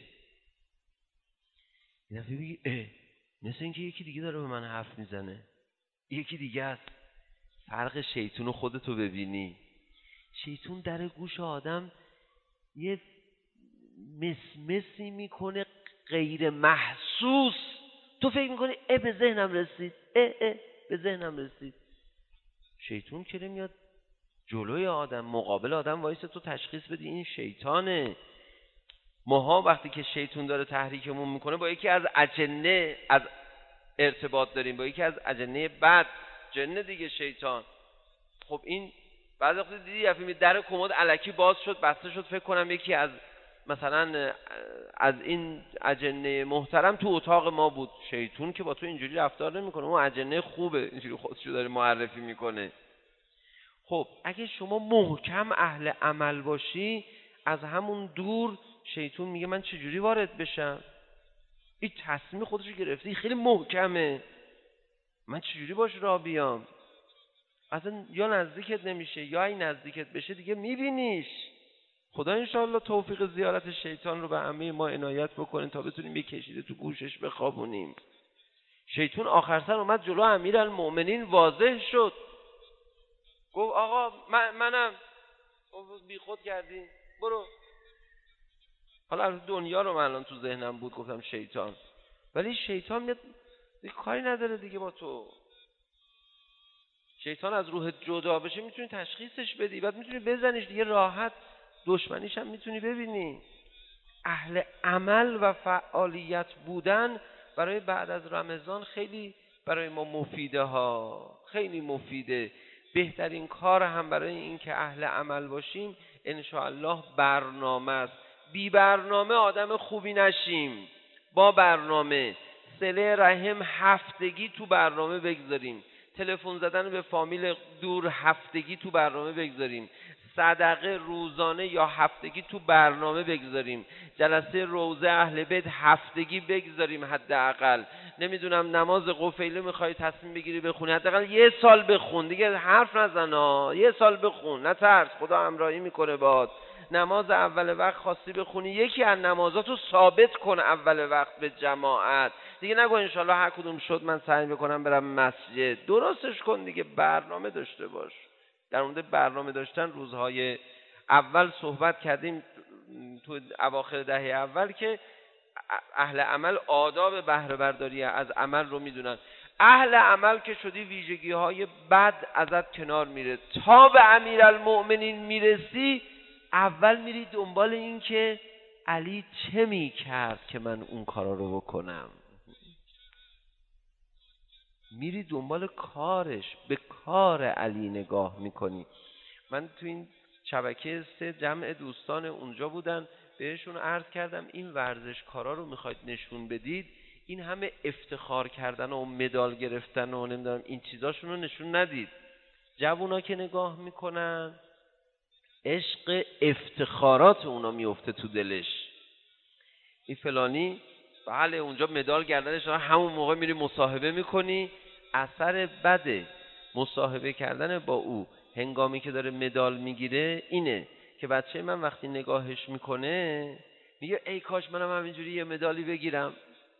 [SPEAKER 3] اینا بگی اه مثل اینکه یکی دیگه داره به من حرف میزنه، یکی دیگه است. فرق شیطان و خودتو ببینی. شیطان در گوش آدم یه مسمسی میکنه غیر محسوس. تو فکر میکنی اه به ذهنم رسید، اه اه به ذهنم رسید. شیطان که میاد جلوی آدم، مقابل آدم وایسه، تو تشخیص بدی این شیطانه. ماها وقتی که شیطان داره تحریکمون میکنه با یکی از اجنه از ارتباط داریم، با یکی از اجنه بد، جنه دیگه شیطان. خب این بعضی وقت دیدی یفیمی در کمد الکی باز شد بسته شد، فکر کنم یکی از مثلا از این اجنه محترم تو اتاق ما بود. شیطان که با تو اینجوری رفتار نمیکنه، اون اجنه خوبه اینجوری خودشو داره معرفی میکنه. خب اگه شما محکم اهل عمل باشی، از همون دور شیطان میگه من چجوری وارد بشم؟ این تصمیم خودشو گرفته، خیلی محکمه، من چجوری باش راه بیام؟ اصلا یا نزدیکت نمیشه، یا این نزدیکت بشه دیگه میبینیش. خدا انشاءالله توفیق زیارت شیطان رو به همه ما عنایت بکنه تا بتونیم یه کشیده تو گوشش بخوابونیم. شیطان آخر سر اومد جلو امیرالمؤمنین، واضح شد، گفت آقا من منم بی خود کردی، برو. حالا از دنیا رو من الان تو ذهنم بود گفتم شیطان، ولی شیطان میاد دیگه کاری نداره دیگه با تو. شیطان از روح جدا بشه میتونی تشخیصش بدی، بعد میتونی بزنیش دیگه راحت، دشمنیش هم میتونی ببینی. اهل عمل و فعالیت بودن برای بعد از رمضان خیلی برای ما مفیده ها، خیلی مفیده. بهترین کار هم برای این که اهل عمل باشیم انشاءالله برنامه است. بی برنامه آدم خوبی نشیم. با برنامه صله رحم هفتگی تو برنامه بگذاریم، تلفن زدن به فامیل دور هفتگی تو برنامه بگذاریم، صدقه روزانه یا هفتگی تو برنامه بگذاریم، جلسه روضه اهل بیت هفتگی بگذاریم. حداقل نمیدونم نماز قفیله میخوای تصمیم بگیری بخونی، حداقل یه سال بخون، دیگه حرف نزن، یه سال بخون، نترس، خدا همراهی میکنه باهات. نماز اول وقت خواستی بخونی، یکی از نمازاتو ثابت کن اول وقت به جماعت، دیگه نگو انشالله هر کدوم شد من سعی بکنم برم مسجد. درستش کن دیگه، برنامه داشته باش. در مورد برنامه داشتن روزهای اول صحبت کردیم تو اواخر دهه اول که اهل عمل آداب بهره برداری از عمل رو میدونن. اهل عمل که شدی ویژگی های بد ازت کنار میره. تا به امیرالمؤمنین میرسی اول میری دنبال این که علی چه میکرد که من اون کارا رو بکنم، میری دنبال کارش، به کار علی نگاه میکنی. من تو این شبکه سه جمع دوستان اونجا بودن، بهشون عرض کردم این ورزشکارا رو میخواید نشون بدید، این همه افتخار کردن و مدال گرفتن و نمیدونم این چیزاشون رو نشون ندید. جوونا که نگاه میکنن عشق افتخارات اونا میفته تو دلش. این فلانی بله اونجا مدال گردنش، همون موقع میری مصاحبه میکنی. اثر بده مصاحبه کردن با او هنگامی که داره مدال میگیره اینه که بچه من وقتی نگاهش میکنه میگه ای کاش منم همینجوری یه مدالی بگیرم.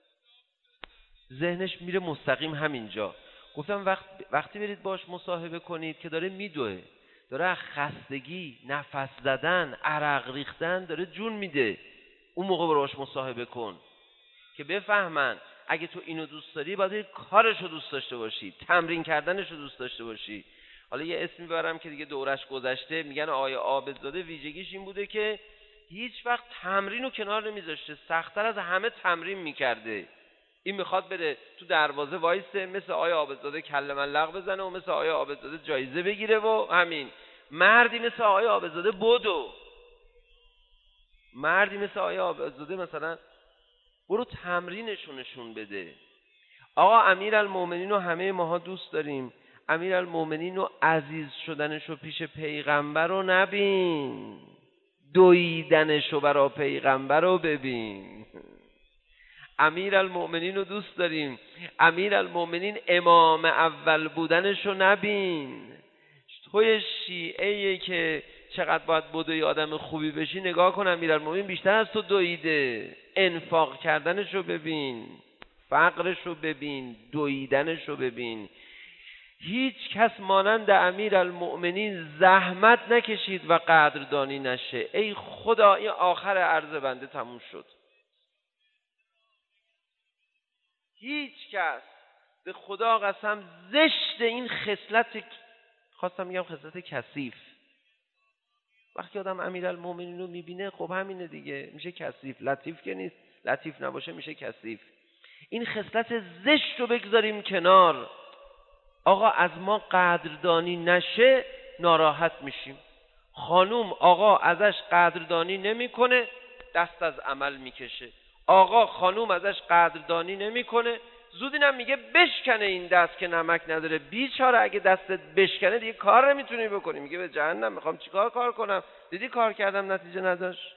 [SPEAKER 3] ذهنش میره مستقیم همینجا. گفتم وقت وقتی برید باش مصاحبه کنید که داره میدوه، داره خستگی، نفس زدن، عرق ریختن داره جون میده، اون موقع باش مصاحبه کن که بفهمن اگه تو اینو دوست داری باید کارشو دوست داشته باشی، تمرین کردنشو دوست داشته باشی. حالا یه اسمی برم که دیگه دورش گذشته، میگن آقای عابدزاده ویژگیش این بوده که هیچ وقت تمرینو کنار نمیذاشته، سخت‌تر از همه تمرین میکرده. این میخواد بره تو دروازه وایسه مثل آقای عابدزاده کله ملق بزنه و مثل آقای عابدزاده جایزه بگیره و همین. مردی مثل آقای عابدزاده بدو، مردی مثل آقای عابدزاده مثلا برو تمرینشو نشون بده. آقا امیرالمؤمنین رو همه ماها دوست داریم، امیرالمؤمنین رو عزیز شدنشو پیش پیغمبر رو نبین، دویدنشو برا پیغمبر رو ببین. امیرالمؤمنین رو دوست داریم، امیرالمؤمنین امام اول بودنشو نبین. توی شیعه‌ای که چقدر باید بدوی آدم خوبی بشی نگاه کن، امیرالمؤمنین بیشتر از تو دویده. انفاق کردنشو ببین، فقرشو ببین، دویدنشو ببین. هیچ کس مانند امیرالمؤمنین زحمت نکشید و قدردانی نشه. ای خدا این آخر عرض بنده تموم شد. هیچ کس به خدا قسم زشت این خصلت، خواستم میگم خصلت کثیف. وقتی آدم امیرالمؤمنین رو میبینه خب همینه دیگه، میشه کثیف. لطیف که نیست، لطیف نباشه میشه کثیف. این خصلت زشت رو بگذاریم کنار. آقا از ما قدردانی نشه ناراحت میشیم. خانوم آقا ازش قدردانی نمیکنه دست از عمل میکشه. آقا خانوم ازش قدردانی نمیکنه زود اینم میگه بشکنه این دست که نمک نداره. بیچاره اگه دستت بشکنه دیگه کار نمیتونی بکنی، میگه به جهنم میخوام چیکار کار کنم، دیدی کار کردم نتیجه نداشت.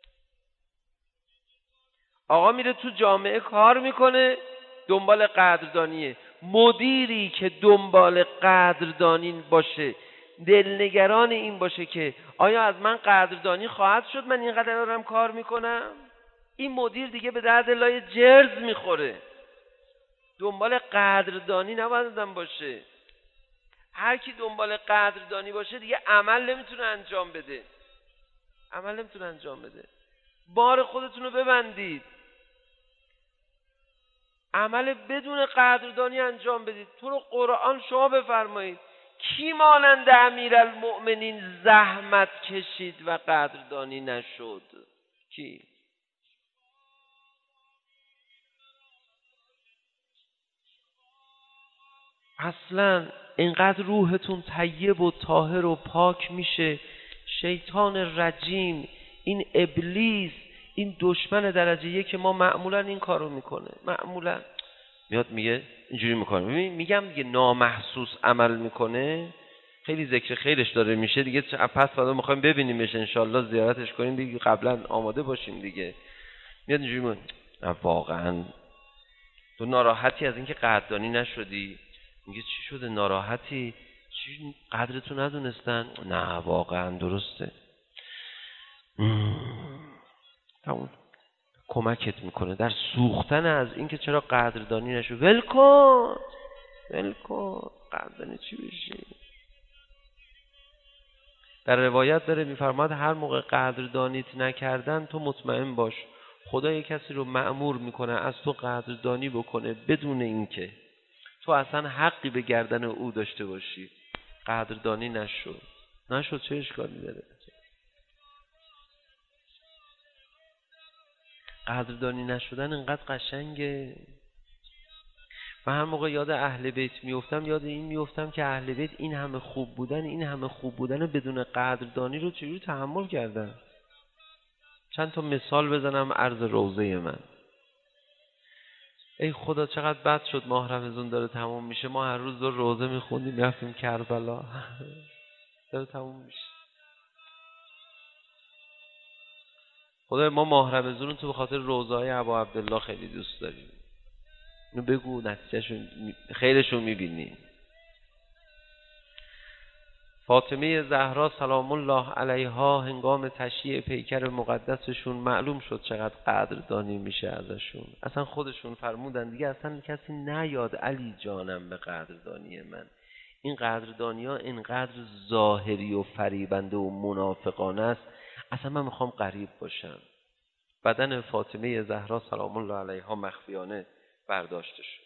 [SPEAKER 3] آقا میره تو جامعه کار میکنه دنبال قدردانیه. مدیری که دنبال قدردانی باشه، دلنگران این باشه که آیا از من قدردانی خواهد شد من اینقدر دارم کار میکنم، این مدیر دیگه به درد لای جرز میخوره. دنبال قدردانی نباید آدم باشه. هر کی دنبال قدردانی باشه دیگه عمل نمیتونه انجام بده، عمل نمیتونه انجام بده. بار خودتون رو ببندید، عمل بدون قدردانی انجام بدید. تو رو قرآن شما بفرمایید کی مانند امیرالمؤمنین زحمت کشید و قدردانی نشد؟ کی؟ اصلا اینقدر روحتون طیب و طاهر و پاک میشه، شیطان رجیم، این ابلیس، این دشمن درجه یک که ما معمولا این کارو میکنه، معمولا میاد میگه اینجوری میکنه. ببین میگم دیگه نامحسوس عمل میکنه، خیلی ذکر خیرش داره میشه دیگه. پس فردا میخوایم ببینیمش انشالله، زیارتش کنیم دیگه، قبلا آماده باشیم دیگه. میاد اینجوری میگه واقعا تو ناراحتی از اینکه قدردانی نشدی؟ میگه چی شده ناراحتی؟ چی قدرتو ندونستن؟ نه واقعا درسته. همون کمکت میکنه در سوختن از اینکه چرا قدردانی نشد. ول کن ول کن قدردانی چی بشی؟ در روایت داره میفرماد هر موقع قدردانیت نکردن تو مطمئن باش خدا یک کسی رو مأمور میکنه از تو قدردانی بکنه بدون اینکه تو اصلا حقی به گردن او داشته باشی. قدردانی نشد نشد چه اشکالی داره؟ قدردانی نشدن انقدر قشنگه. و هر موقع یاد اهل بیت میافتم یاد این میافتم که اهل بیت این همه خوب بودن این همه خوب بودن بدون قدردانی رو چجوری تحمل کردن. چند تا مثال بزنم عرض روضه من. ای خدا چقدر بد شد ماه رمضان داره تموم میشه، ما هر روز دو روضه میخوندیم میرفتیم کربلا داره تموم میشه. خدا ما ماه رمضان رو تو به خاطر روضه‌های ابا عبدالله خیلی دوست داریم. اینو بگو نتیجهشون خیرشون میبینیم. فاطمه زهرا سلام الله علیها هنگام تشییع پیکر مقدسشون معلوم شد چقدر قدردانی میشه ازشون. اصلا خودشون فرمودن دیگه اصلا کسی نیاد علی جانم به قدردانی من. این قدردانی ها اینقدر ظاهری و فریبنده و منافقانه است، اصلا من میخوام قریب باشم. بدن فاطمه زهرا سلام الله علیها مخفیانه برداشته شد.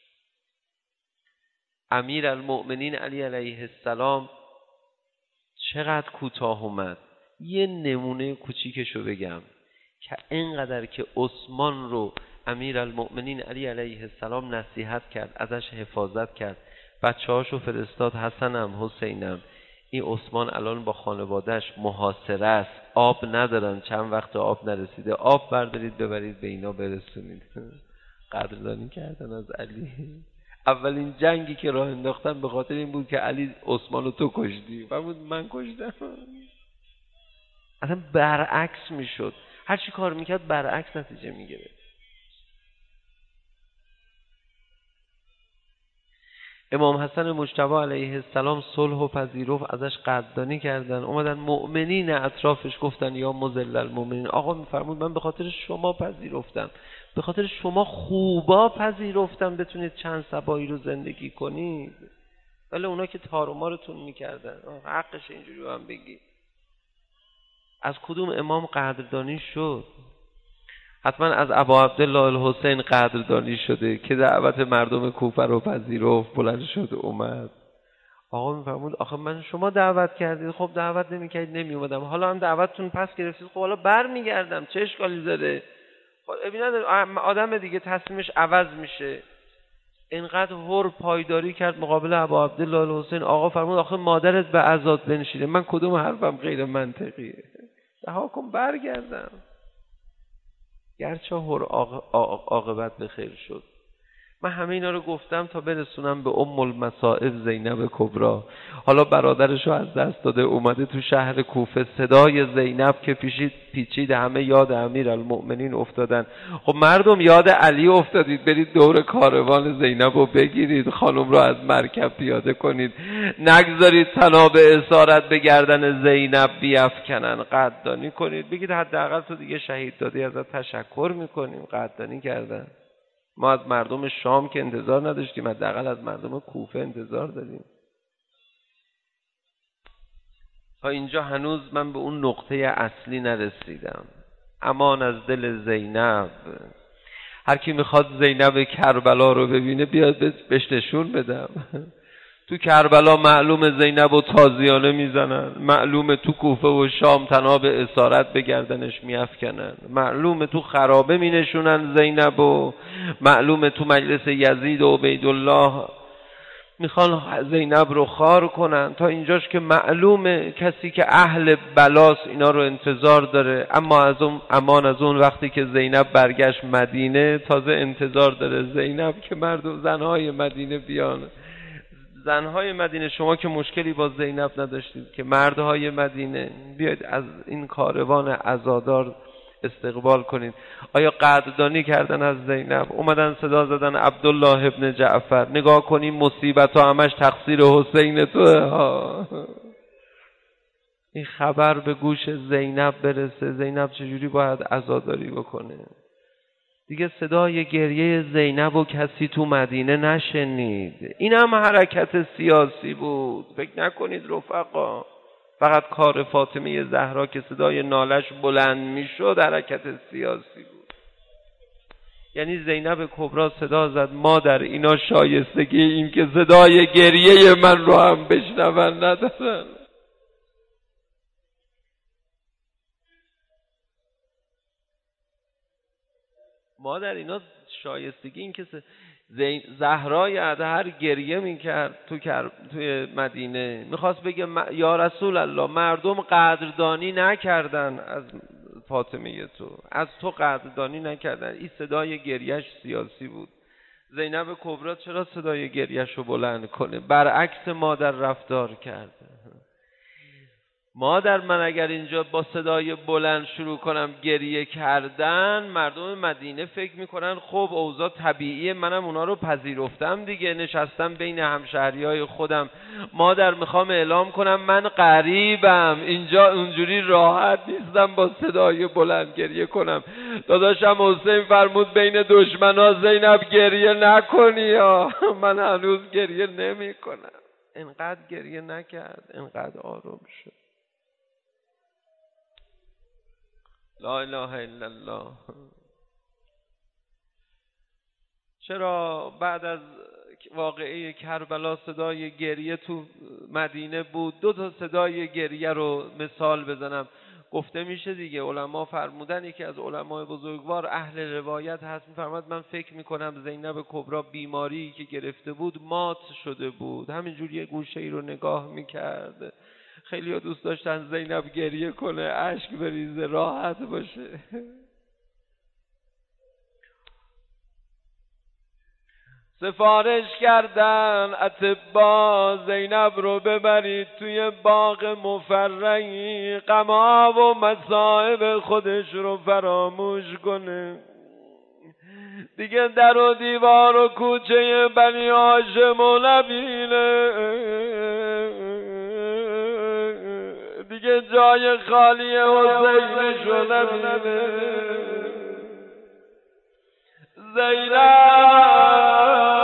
[SPEAKER 3] امیر المؤمنین علی علیه السلام چقدر کوتاه اومد. یه نمونه کوچیکشو بگم که اینقدر که عثمان رو امیر المؤمنین علی علیه السلام نصیحت کرد، ازش حفاظت کرد، بچه‌هاشو فرستاد، حسنم حسینم این عثمان الان با خانوادهش محاصره است، آب ندارن، چند وقت آب نرسیده، آب بردارید ببرید به اینا برسونید. قدردانی کردن از علی. اولین جنگی که راه انداختن به خاطر این بود که علی عثمان رو تو کشتی و بود من کشتم. اصلا برعکس میشد، هر چی کار میکرد برعکس نتیجه میگرفت. امام حسن مجتبی علیه السلام صلح و پذیرفت، ازش قدردانی کردن، اومدن مؤمنین اطرافش گفتن یا مذل المؤمنین، آقا میفرمود من به خاطر شما پذیرفتم، به خاطر شما خوبا پذیرفتم بتونید چند سبایی رو زندگی کنید. ولی اونا که تار و مارتون میکردن، حقش اینجوری رو هم بگی. از کدوم امام قدردانی شد؟ حتما از ابا عبدالله الحسین قدردانی شده که دعوت مردم کوفه رو پذیرفت، بلند شد اومد. آقا میفرمود آخه من شما دعوت کردید، خب دعوت نمیکردید نمیومدم، حالا هم دعوتتون پس گرفتید، خب حالا برمیگردم، چه اشکالی داره؟ خب ببینید آدم دیگه تصمیمش عوض میشه. اینقدر هر پایداری کرد مقابل ابا عبدالله الحسین. آقا فرمود آخه مادرت به عزاد بنشینه، من کدوم حرفم غیر منطقیه؟ رها کن برگردم. گرچه هر عاقبت به خیر شد. من همه اینا رو گفتم تا برسونم به ام المصائب زینب کبرا. حالا برادرشو از دست داده، اومده تو شهر کوفه، صدای زینب که پیچید پیچید همه یاد امیر المؤمنین افتادن. خب مردم یاد علی افتادید، برید دور کاروان زینب رو بگیرید، خانم رو از مرکب پیاده کنید، نگذارید طناب اسارت به گردن زینب بیفکنن، قدردانی کنید، بگید حداقل تو دیگه شهید دادی، ازت تشکر میکنیم. قدردانی کردن. ما از مردم شام که انتظار نداشتیم، حداقل از مردم کوفه انتظار داریم. تا اینجا هنوز من به اون نقطه اصلی نرسیدم. امان از دل زینب. هر کی میخواد زینب کربلا رو ببینه بیاد بهش نشون بدم. تو کربلا معلوم زینب و تازیانه میزنن، معلوم تو کوفه و شام طناب اسارت به گردنش میافکنن، معلوم تو خرابه مینشونن زینب و معلوم تو مجلس یزید و عبیدالله میخوان زینب رو خار کنن. تا اینجاش که معلومه کسی که اهل بلاس اینا رو انتظار داره، اما از اون امان از اون وقتی که زینب برگشت مدینه تازه انتظار داره زینب که مردم زنهای مدینه بیان. زنهای مدینه، شما که مشکلی با زینب نداشتید که مردهای مدینه بیاید از این کاروان عزادار استقبال کنید. آیا قدردانی کردن از زینب؟ اومدن صدا زدن عبدالله ابن جعفر، نگاه کنیم مصیبت ها همش تقصیر حسین توه. این خبر به گوش زینب برسه، زینب چجوری باید عزاداری بکنه؟ دیگه صدای گریه زینب و کسی تو مدینه نشنید. این هم حرکت سیاسی بود. فکر نکنید رفقا فقط کار فاطمه زهرا که صدای نالش بلند میشد حرکت سیاسی بود. یعنی زینب کبرا صدا زد مادر اینا شایستگی این که صدای گریه من رو هم بشنون ندارن. مادر اینا شایستگی این که زین زهرای اطهر گریه میکرد تو توی مدینه، میخواست بگه یا رسول الله مردم قدردانی نکردن از فاطمه تو، از تو قدردانی نکردن. این صدای گریهش سیاسی بود. زینب کبرا چرا صدای گریهش رو بلند کنه؟ برعکس مادر رفتار کرد. مادر من اگر اینجا با صدای بلند شروع کنم گریه کردن، مردم مدینه فکر میکنن خب اوضاع طبیعیه، منم اونا رو پذیرفتم دیگه، نشستم بین همشهریای خودم. مادر میخوام اعلام کنم من غریبم اینجا، اونجوری راحت نیستم با صدای بلند گریه کنم. داداشم حسین فرمود بین دشمنا زینب گریه نکنی یا من هنوز گریه نمی کنم. اینقدر گریه نکرد، اینقدر آروم شد. لا اله الا الله. چرا بعد از واقعه کربلا صدای گریه تو مدینه بود؟ دو تا صدای گریه رو مثال بزنم. گفته میشه دیگه، علما فرمودن، یکی از علمای بزرگوار اهل روایت هست میفرماد من فکر میکنم زینب کبرا بیماری که گرفته بود مات شده بود، همینجوری یه گوشه ای رو نگاه میکرد. خیلی ها دوست داشتن زینب گریه کنه، اشک بریزه، راحت باشه. سفارش کردن اطبا زینب رو ببرید توی باغ مفرحی، غم‌ها و مصائب خودش رو فراموش کنه. دیگه در و دیوار و کوچه بنی هاشم و نبینه، دیگه جای خالی حسینش رو نبینه. زینب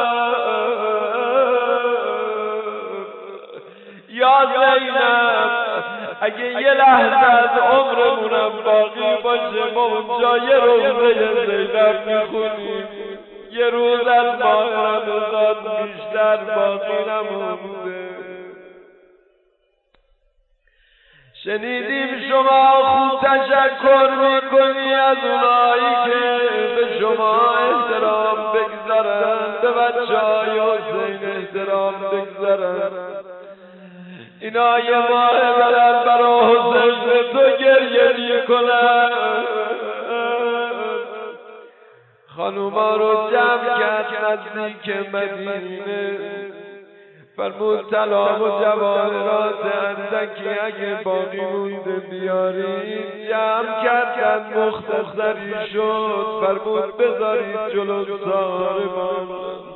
[SPEAKER 3] یا زینب اگه یه لحظه از عمرمونم باقی باشه ما اونجا یه روزه زینب میخونیم، یه روز از ماه رمضان بیشتر باقی نمونده. شنیدیم شما خوب تشکر میکنی از اونایی که به شما احترام بگذارن، به بچه های حسین احترام بگذارن. اینا یه ماه برن برا حسین تو گریه میکنن. خانوما رو جمع کرد نزدیک مدینه، فرمود طلا و جواهرات اندکی اگه باقی مونده بیارید. جمع کردن مختصری شد، فرمود بذارید جلو ساربان.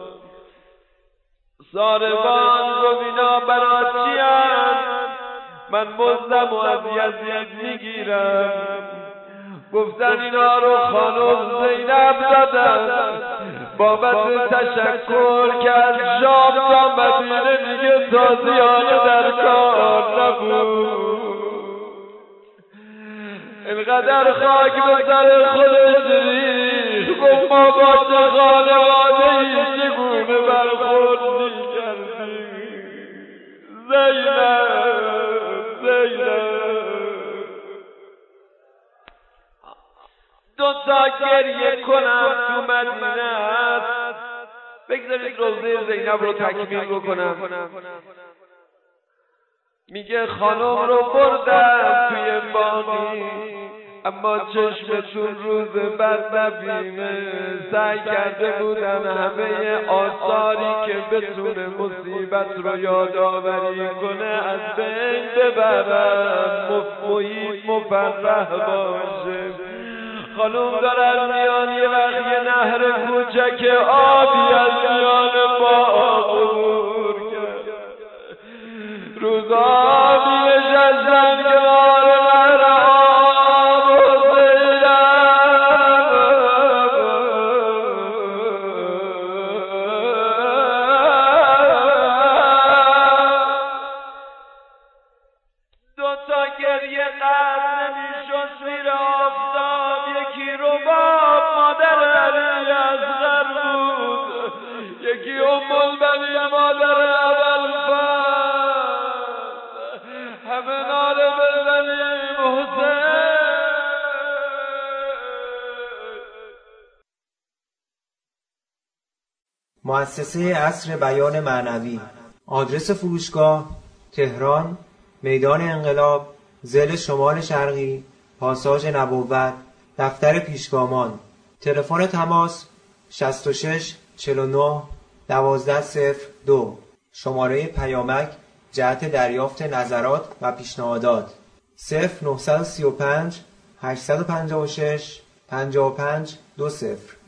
[SPEAKER 3] ساربان گفت اینا برا چی هست؟ من مزدم و از یزید میگیرم. گفتن اینا رو خانم زینب دادن بابت تشکر کرد شام تا مدینه دیگه تازیانه در کار نبود. اینقدر خاک به سر خودش ریخت، گفت ما با چه خانواده‌ای چگونه برخورد می‌کردیم. زینب زینب دو تا گریه کنم تو مدینه است،
[SPEAKER 4] بگذارید روضه زینب رو تکمیل بکنم. میگه خانم رو بردم توی باقی، اما چشمتون روز بد نبینه. سعی کرده بودن همه آثاری که بتونه مصیبت رو یادآوری کنه از بین ببرن، محیط مفرح باشه. خانم دارن میان، یه وقت یه نهر کوچک آبی از میان باغ عبور کرد. روز آبی نشستن کنار نهر آب و دو تا گریه قطع نمیشد زیر آفتاب. یکی رباب مادر علی اصغر بود، یکی ام البنین مادر ابوالفضل. همه ناله بزنیم حسین.
[SPEAKER 2] مؤسسه عصر بیان معنوی. آدرس فروشگاه: تهران، میدان انقلاب، ضلع شمال شرقی، پاساژ نبوت، دفتر پیشگامان. تلفن تماس: شصت و شش چهل و نه دوازده صفر دو. شماره پیامک جهت دریافت نظرات و پیشنهادات: صفر نه سه پنج هشت پنج شش پنج پنج دو صفر.